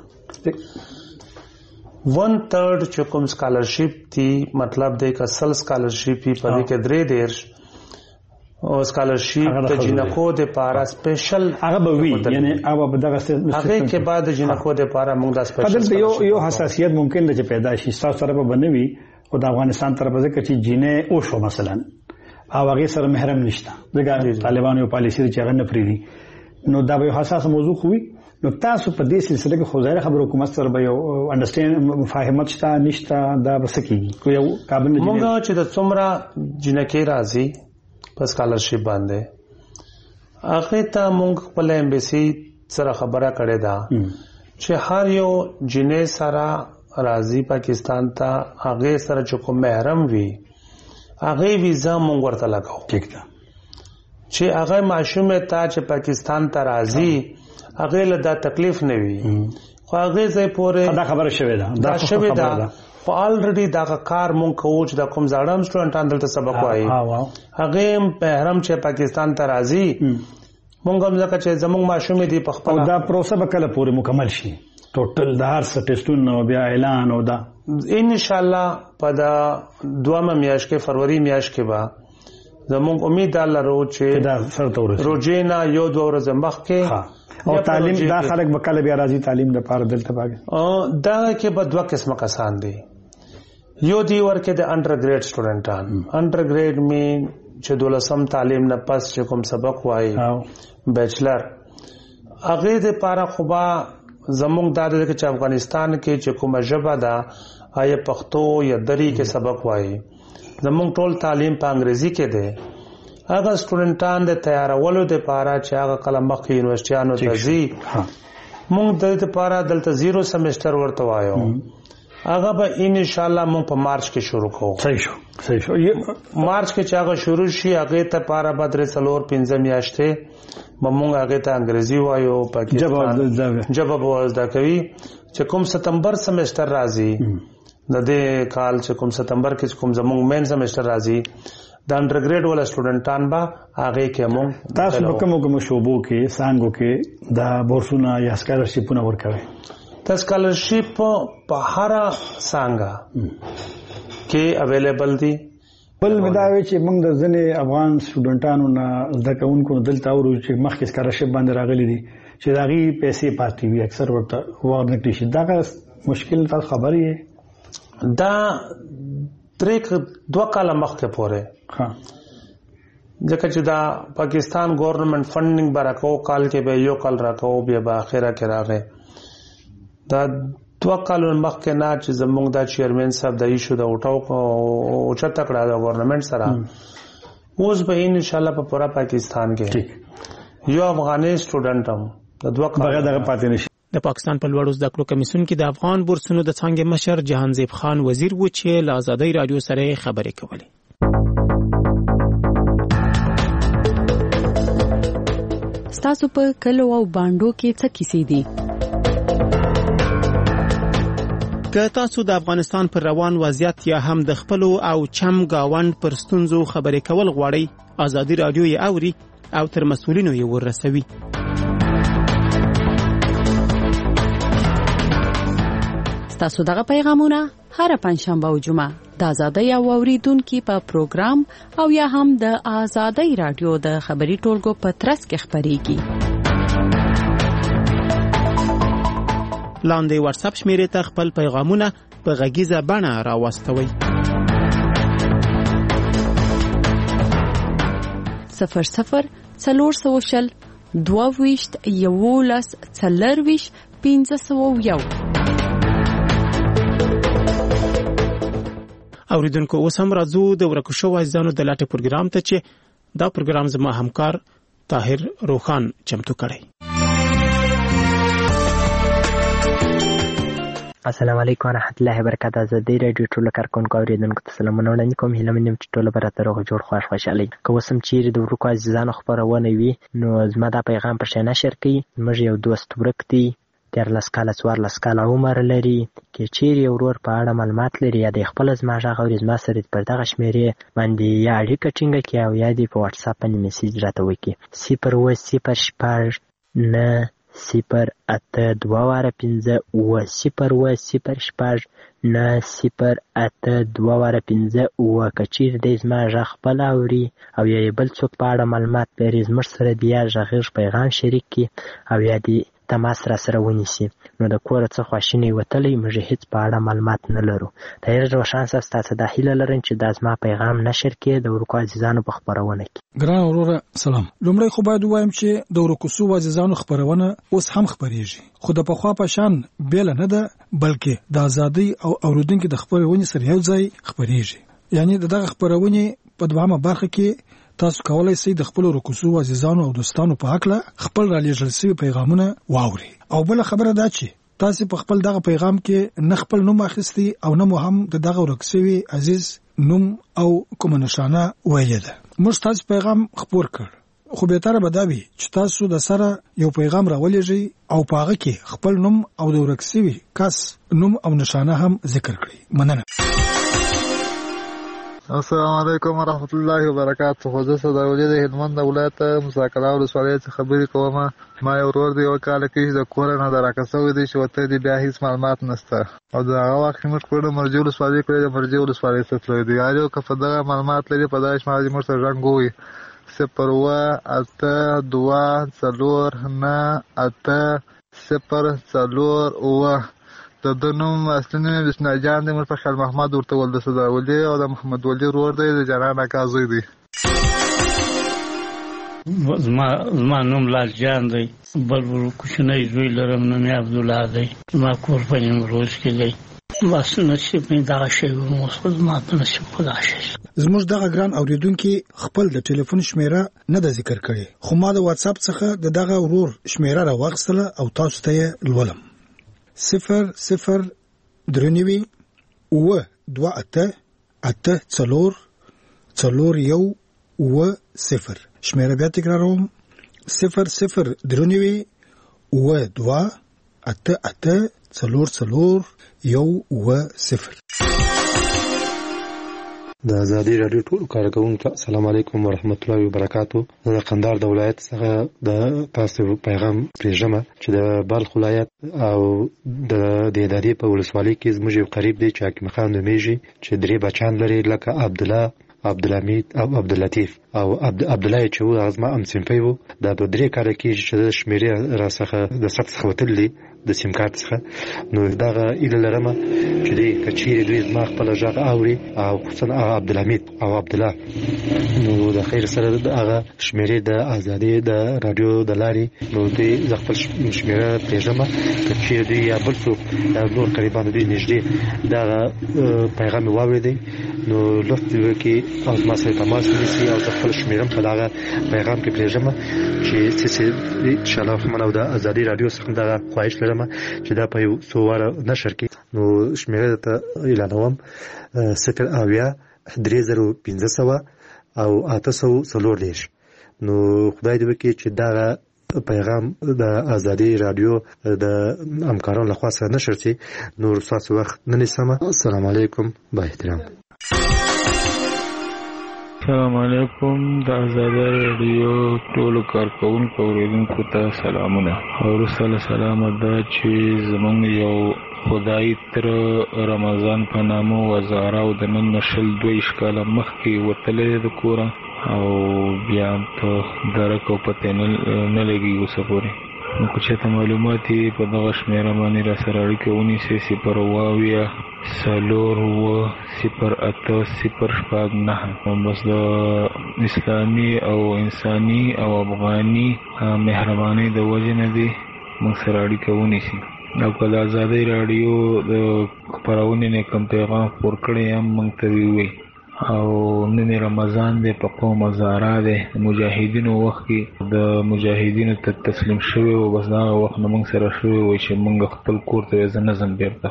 ون تھرڈ چې کوم سکالرشپ دی مطلب دی که سل سکالرشپ په دې کې درې دیرش او سکالرشپ د جینکو د پارا سپیشل هغه به وي یعنی هغه به دغه هغه کې بعد جینکو د پارا موږ د سپیشل یو یو حساسیت ممکن ده چې پیدا شي تاسو سره به بنوي او د افغانستان طرفه ځکه چې جینې او شو مثلا او هغه سره محرم نشته دغه طالبانو یو پالیسی چې هغه نه پریدي نو دا به حساس موضوع خوي نو تاسو په دې سلسله کې خو ظاهر خبرو حکومت سره به یو انډرستاند مفاهمت شته نشته دا بس کیږي خو یو کابل نه موږ چې د څومره جنکې راځي په سکالرشپ باندې هغه ته موږ خپل امبیسي سره خبره کړې ده چې هر یو جنې سره راځي پاکستان ته هغه سره چې کوم محرم وي هغه ویزا مونږ ورته لګاو ٹھیک ده چې هغه معشومه ته چې پاکستان ته راځي هغه له دا تکلیف نه وي خو هغه زې پوره دا خبره شوې ده دا شوې ده خو الریډي دا کار مونږ کوو چې د کوم ځاړم سټوډنټان دلته سبق وایي هغه په حرم چې پاکستان ته راځي مونږ هم ځکه چې زموږ معشومه دي په خپل دا پروسه به کله پوره مکمل شي ټوټل د هر څه ټیسټونو بیا اعلان او دا ان شاء الله په دا دوامه میاشت کې فروری میاشت کې با زموږ امید لرو چې دا سره ورسېږي روجینا یو دوه ورځې مخکې او تعلیم دا خلک به کله بیا راځي تعلیم لپاره دلته باندې او دا کې به دوه قسمه کسان دي یو دی ورکه د انډر ګریډ سټوډنټان انډر ګریډ مین چې دولسم تعلیم نه پس چې کوم سبق وایي بیچلر هغه د لپاره خوبا زموږ د دې چې افغانستان کې چې کومه ژبه ده آیا پښتو یا دری کې سبق وایي زموږ ټول تعلیم په انګریزي کې ده هغه سټوډنټان د تیارولو د لپاره چې هغه کلم مخکې یونیورسيټانو ته ځي موږ د دې لپاره دلته زیرو سمستر ورته وایو هغه به ان شاء الله موږ په مارچ کې شروع کوو صحیح شو صحیح شو مارچ کې چې هغه شروع شي هغه ته لپاره به درې څلور پنځه میاشتې موږ هغه ته انګریزي وایو پاکستان جواب وزدا کوي چې کوم ستمبر سمستر راځي د دې کال چې کوم ستمبر کې کوم زموږ مین سمستر راځي د انډر ګریډ ول سټوډنټان با هغه کې موږ تاسو په کومو کومو شوبو کې څنګه کې د بورسونه یا سکالرشیپونه ورکوي د سکالرشپ په هر څنګه کې اویلیبل دي بل مداوي چې موږ د ځنې افغان سټوډنټانو نه زده کوونکو دلته اورو چې مخکې سکالرشپ باندې راغلي دي چې داغي پیسې پاتې وي اکثر ورته ورنکړي شي دا مشکل تاسو خبرې دا تریک دوه کاله مخکې پورې ها ځکه چې دا پاکستان ګورنمنت فندینګ برکو کال کې به یو کال راکو بیا به اخره کې راغی دا دوه کالو مخکې نه چې زموږ د چیرمن صاحب د ایشو د اوټاو او چته کړه د ګورنمنت سره اوس به ان شاء الله په پورا پاکستان کې یو افغاني سټوډنټ هم د دوه کالو دغه پاتې نشي د پاکستان په لوړو زده کړو کمیسیون کې د افغان بورسونو د څانګې مشر جهان زیب خان وزیر و چې له آزادۍ رادیو سره خبرې کولې. ستاسو په کلو او باندو کې څه کیسې دي؟ که تاسو د افغانستان پر روان وضعیت یا هم د خپلو او چم گاوند پر ستونزو خبرې کول غواړئ، ازادي رادیو یې اوري او تر مسؤلینو یې ورسوي. ستاسو دغه پیغامونه هر پنځشنبه او جمعه د آزادۍ او اوریدونکو په پروګرام او یا هم د آزادۍ رادیو د خبري ټولګو په ترڅ کې خبريږي. لاندې واتس اپ شمیرې ته خپل پیغامونه په غږیزه بڼه راوستوئ. صفر صفر څلور سوه شل دوه ویشت یولس څلرویشت پنځه سوه یو. اوریدونکو اوس هم راځو د ورکو شوو عزیزانو د لاټه پروګرام ته چې دا پروګرام زما همکار طاهر روخان چمتو کړی. السلام علیکم ورحمۃ اللہ وبرکاتہ. آزادۍ رادیو ټول کارکونکو اوریدونکو ته سلامونه وړاندې کوم. هیله مې چې ټول به راته روغ جوړ خوښ خوشحالي. که اوس هم چیرې د ورکو عزیزانو خپرونه وي نو زما دا پیغام پر شي نشر کړئ. موږ یو دوست ورک دی، دیارلس کاله څوارلس کاله عمر لري. که چیرې یو ورور په اړه معلومات لري یا د خپل زما غږ اوري، زما سره پر دغه شمیرې باندې یا اړیکه ټینګه کړي او یا دې په واتس اپ باندې میسج راته وکړي. صفر اووه صفر شپږ نه صفر اته دوه واره پنځه اووه صفر اووه صفر شپږ نه صفر اته دوه واره پنځه اووه. که چیرې دی زما غږ خپل اوري او یا بل څوک په اړه معلومات لري، زموږ سره د یا غږیز پیغام شریک کړي او یا دې تماس را سره ونیسي. نو د کور څخه خواشینی وتلی، موږ هیڅ په اړه معلومات نه لرو. طاهر روشان صاحب ستاسو د هیله لرم چې دا زما پیغام نشر کړي د ورکو عزیزانو په خبرونه کې. ګران وروره سلام. لومړی خو باید ووایم چې د ورکو سو عزیزانو خبرونه اوس هم خبرېږي، خو د پخوا په شان بیل نه ده، بلکې د ازادۍ او اوریدونکو د خبرونه سره یو ځای خبرېږي. یعنی دغه خبرونه په دوامه برخه کې تاسو کولای شئ د خپل رکوسو عزیزانو او دوستانو په حق له خپل را لېږل شوی پیغامونه واوري. او بل خبره دا چې تاسو په خپل دغه پیغام کې نه خپل نوم اخیستی او نه مو هم دغه ورکسوي عزیز نوم او کوم نشانه ویل ده. موږ تاسو پیغام خبر کړ، خو به تر به دا وي چې تاسو د سره یو پیغام راولېږئ او په هغه کې خپل نوم او د ورکسوي کس نوم او نشانه هم ذکر کړئ. مننه. السلام علیکم ورحمۃ اللہ وبرکاتہ. خو زه صداولی د هلمند ولایت مساکله ولسوالۍ څخه خبرې کوم. ما یو ورور دی یو کال کې د کور نه دراکه سوی دی چې وته دی بیا هیڅ معلومات نشته او دا هغه وخت موږ کړو مرجو ولسوالۍ کړې د مرجو ولسوالۍ څخه دی. یارو که په دغه معلومات لري په داش مالي موږ سره رنګوي صفر اووه اته دوه څلور نه اته صفر څلور اووه. د دنوم اصلي نوم بسم جان دی، موږ په خیال محمد ورته ول د صداولی او د محمد ولی ورور دی د جنان اکازوی دی. زما زما نوم لال جان دی، بل ورو کوچنی زوی لرم نوم یې عبدالله دی. زما کور په نیمروز کې دی. بس نصیب مې دغه شی و، زما په نصیب خدا شي. زموږ دغه ګران اوریدونکو خپل د ټلیفون شمیره نه د ذکر کړي، خو ما د واتس اپ څخه د دغه ورور شمیره راوغستله او تاسو ته یې لولم. صفر صفر درنوي اوه دوه اته اته څلور څلور یو اوه صفر. شمیره بیا تکراروم. صفر صفر درنوي اوه دوه اته اته څلور څلور یو اوه صفر. د آزادۍ رادیو ټول کارکونکو السلام علیکم ورحمت الله وبرکاتو. د قندهار د ولایت څخه د تاسو پیغام پرېږم چې د بلخ ولایت او د ادارې په ولسوالۍ کې زموږ یو قریب دی چې حکیم خان نومیږي چې درې بچیان لري لکه عبدالله، عبدالحمید او عبداللطیف او عبدالله چې و هغه زما همصنفی و. دا په درې کاله کېږي چې د شمیرې راڅخه د ثبت څخه وتلي د سیم کارت څخه. نو دغه ایله لرمه چې دی که چیرې دوی زما خپله غږ اوري او خصوصا عبدالحمید او عبدالله، نو د خیر سره هغه شمیرې د ازادۍ د رادیو د لارې نو دوی زه خپل شمیره پرېږدم. که چیرې دوی یا بل څوک یا نور قریبان دوی نږدې دغه پیغام یې واورېدی نو لطف وکړي او زما سره تماس ونیسي او زه خپل شمیرم په دغه پیغام کې پرېږدم چې څه انشاءالله رحمن او د ازادۍ رادیو څخه دغه خواهش لرم چې دا په یو څو واره نشر کړي. نو شمیره ته اعلانوم صفر اویا درې زره پنځه سوه او اته سوه څلور دېرش. نو خدای دې وکړي چې دغه پیغام د ازادي رادیو د همکارانو لخوا سره نشر شي. نور تاسو وخت نه نیسم. السلام علیکم. با احترام. السلام علیکم. د ازادي رادیو ټول کارکونکو اوریدونکو ته سلامونه. او رسول سلام دا چې زمونږ یو خدای تر رمضان په نامو وزاره او د نن نشل دوی ښکاله مخکې وتلې د کوره او بیا په درک او پته نه لګي اوسه پورې. نو که چېرته معلومات یې په دغه شمېره باندې را سره اړیکه ونیسئ صفر اوه اویا څلور اوه صفر اته صفر شپږ نهه. بس د اسلامي او انساني او افغاني مهربانۍ د وجې نه دي موږ سره اړیکه ونیسي. او که د ازادۍ راډیو د خپرونې نه کوم پیغام خپور کړی هم موږ ته ووایي. او نن رمضان دی، په قوم ازاره دی، مجاهدینو وخت کې د مجاهدینو ته تسلیم شوی و. بس دا وخت نه موږ سره شوی وای چې موږ خپل کور ته زه نه ځم بیرته.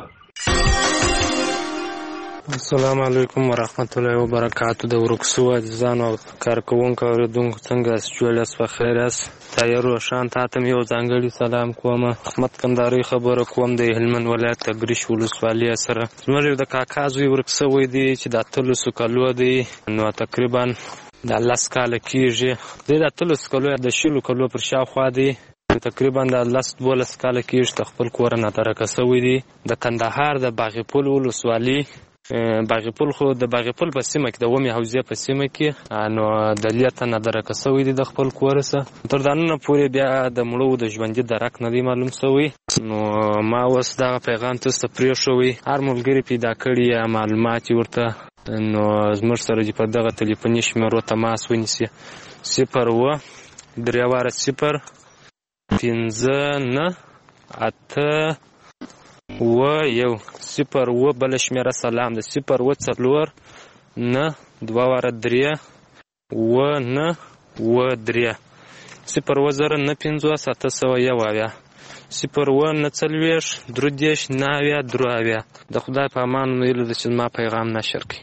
السلام علیکم ورحمت الله وبرکاتو. د ورکسو عزیزانو او کارکوونکو اوریدونکو څنګه جوړ یاست؟ په خیر یاست؟ تایر روشان ته هم یو ځانګړی سلام کوم. احمد کندهاري خبره کوم د هلمند ولایت تګریش ولسوالۍ سره. زموږ د کاکا زوی ورکسوی دی چې د اتلسو کالو دی، نو تقریبا د لس کاله کېږي. دی د اتلسو کالو یا د شلو کالو پر شاوخوا دی، تقریبا د لس دولس کاله کېږي د خپل کور نه ترکه سوی دی. د کندهار د باغپل ولسوالۍ باغپل خو د باغپل په سیمه کې د ومې حوزې په سیمه کې نو د لیته نه درکه سوی دی د خپل کور څخه. تر دا نن پورې بیا د مړو د ژوندي درک نه دی معلوم سوی. نو ما اوس دغه پیغام تاسو ته پرېښوی. هر ملګري پیدا کړي یا معلومات ورته نو زموږ سره چې په دغه تلیفوني شمېرو تماس ونیسي. صفر اوه درې واره صفر پنځه نه اته اوه یو صفر اوه بله شمېره سلام ده. صفر اوه څلور نه دوه واره درې اوه نه اوه درې. صفر اوه زره نه پنځوس اته سوه یو اویا. صفر اوه نه څلوېښت درې دېرش نهه اویا درې اویا. د خدای په امان ویلو ده چې زما پیغام نشر کړي.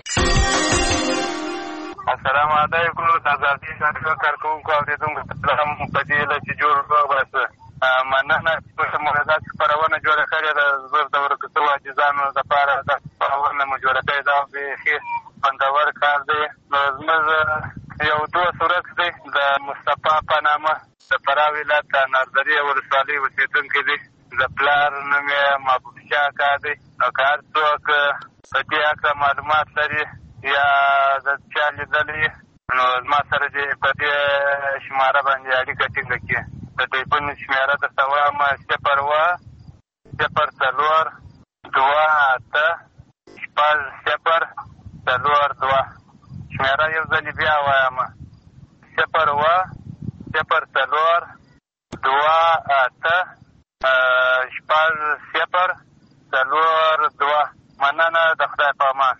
السلام علیکم. د ازادي راډیو کارکوونکو اورېدونکو سلام. په دې هیله چې جوړ روغ باسه. مننه چې موږ داسې خپرونه جوړه کړې ده. زه د ورکسو عاجزانو دپاره دا خپرونه مو جوړه کړې ده. بیخي خوندور کار دی. نو زموږ یو دوست ورک دی د مصطفی په نامه، د فراه ولایت د اناردرې ولسوالۍ اوسېدونکی دی. د پلار نوم یې محبوب شاه اکا دی. نو که هر څوک په دې هکله معلومات لري یا د چا لیدلی نو زما سره دې په دې شماره باندې اړیکه ټینګه کړي. د ټلیفون شمېره درته وایم صفر اوه صفر څلور دوه اته شپږ صفر څلور دوه. شمېره یو ځلې بیا وایم صفر اوه صفر څلور دوه اته شپږ صفر څلور دوه. مننه. د خدای په امان.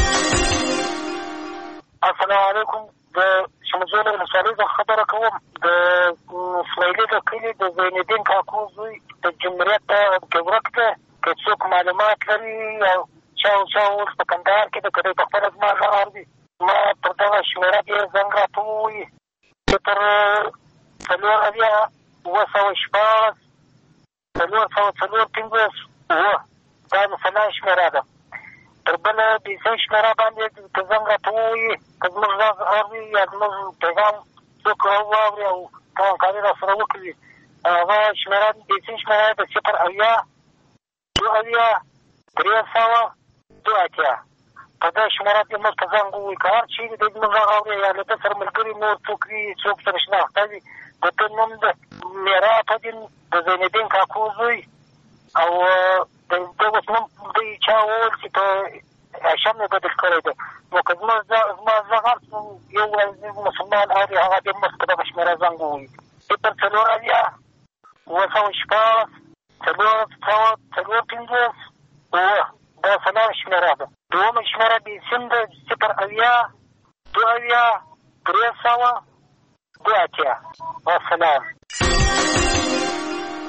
السلام علیکم. د شمزول ولسوالۍ څخه خبره کوم. د اسماعیلي د کلي د زینالدین کاکو زوی د جمهوریت ګورک ته که څوک معلومات لري او چا او چا اوس په کندهار کې د که دی په خپله زما غږ اوري ما پر دغه شمېره ډېر زنګ راته ووایي. صفر څلور اویا اوه سوه شپاړس څلور سوه څلور پنځوس اوه. دا د سلا شمېره ده. تر بله بیسۍ شمېره باندې که زنګ راته ووایي که زموږ غږ اوري یا زموږ پیغام څوک واوري او همکاري را سره وکړي هغه شمېره بیسۍ شمېره د صفر اویا دوه اویا درې سوه دوه اتیا. په دې شمېره کې موږ ته زنګ ووایي. که هر چېرې دی زموږ غږ اوري یا له ده سره ملګري نور څوک وي څوک سره شناخته وي د ده نوم د میرا فدین د زینالدین کاکو زوی او د ده اوس نوم دوی چا وویل چې په هاشم یې بدل کړی دی. نو که زما زما غږ هر یو مسلمان اوري هغه دې موږ په دغه شمېره زنګ ووایي. صفر څلور اویا اوه سوه شپاړس څلور سوه څلور پنځوس اوه. دا څلور شمېره ده. دومه شمېره بې سیم ده صفر اویا دوه اویا درې سوه دوه اتیا. والسلام.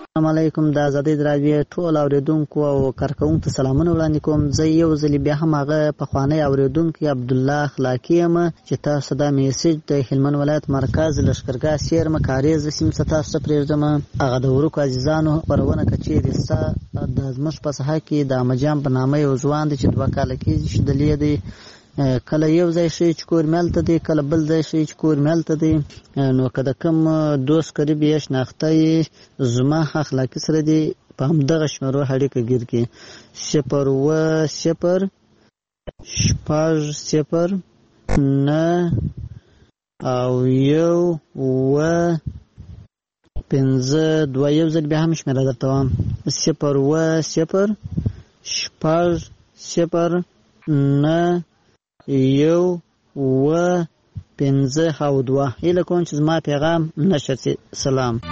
السلام علیکم د آزادۍ راډیو ټول اوریدونکو او کارکونکو ته سلامونه وړاندې کوم. زه یو ځل بیا هم هغه پخوانی اوریدونکی عبدالله اخلاقی یم چې تاسو دا میسج د هلمند ولایت مرکز لښکرګاه سیرمه کاریز سیمې څخه تاسو ته پرېږدم. هغه د ورکو عزیزانو خپرونه که چیرې ستا د زموږ په ساحه کې د احمدجان په نامه یو ځوان دی چې دوه کاله کېږي چې دلې دی، کله یو ځای شي چې کور ملته دی، کله بل ځای شي چې کور ملته دی. نو که د کوم دوست قریب یې شناخته یې زما اخلاقي سره دی په همدغه شمېرو اړیکه ګیر کړي. صفر اوه صفر شپږ صفر نه او یو اوه پنځه دوه. یو ځل بیا هم شمېره درته وایم: صفر اوه صفر شپږ صفر نه یو اوه پنځه او دوه. هیله کوم چې زما پیغام نشر شي. سلام.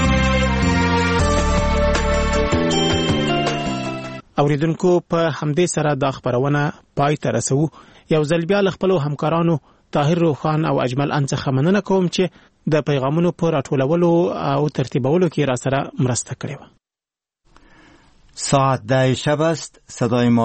اوریدونکو په همدې سره دا خبرونه پای ته رسو. یو ځل بیا له خپلو همکارانو طاهر روخان او اجمل ان څخه مننه کوم چې د پیغامونو په راټولولو او ترتیبولو کې را سره مرسته کړې وه. ساعت ده شب است. صدای ما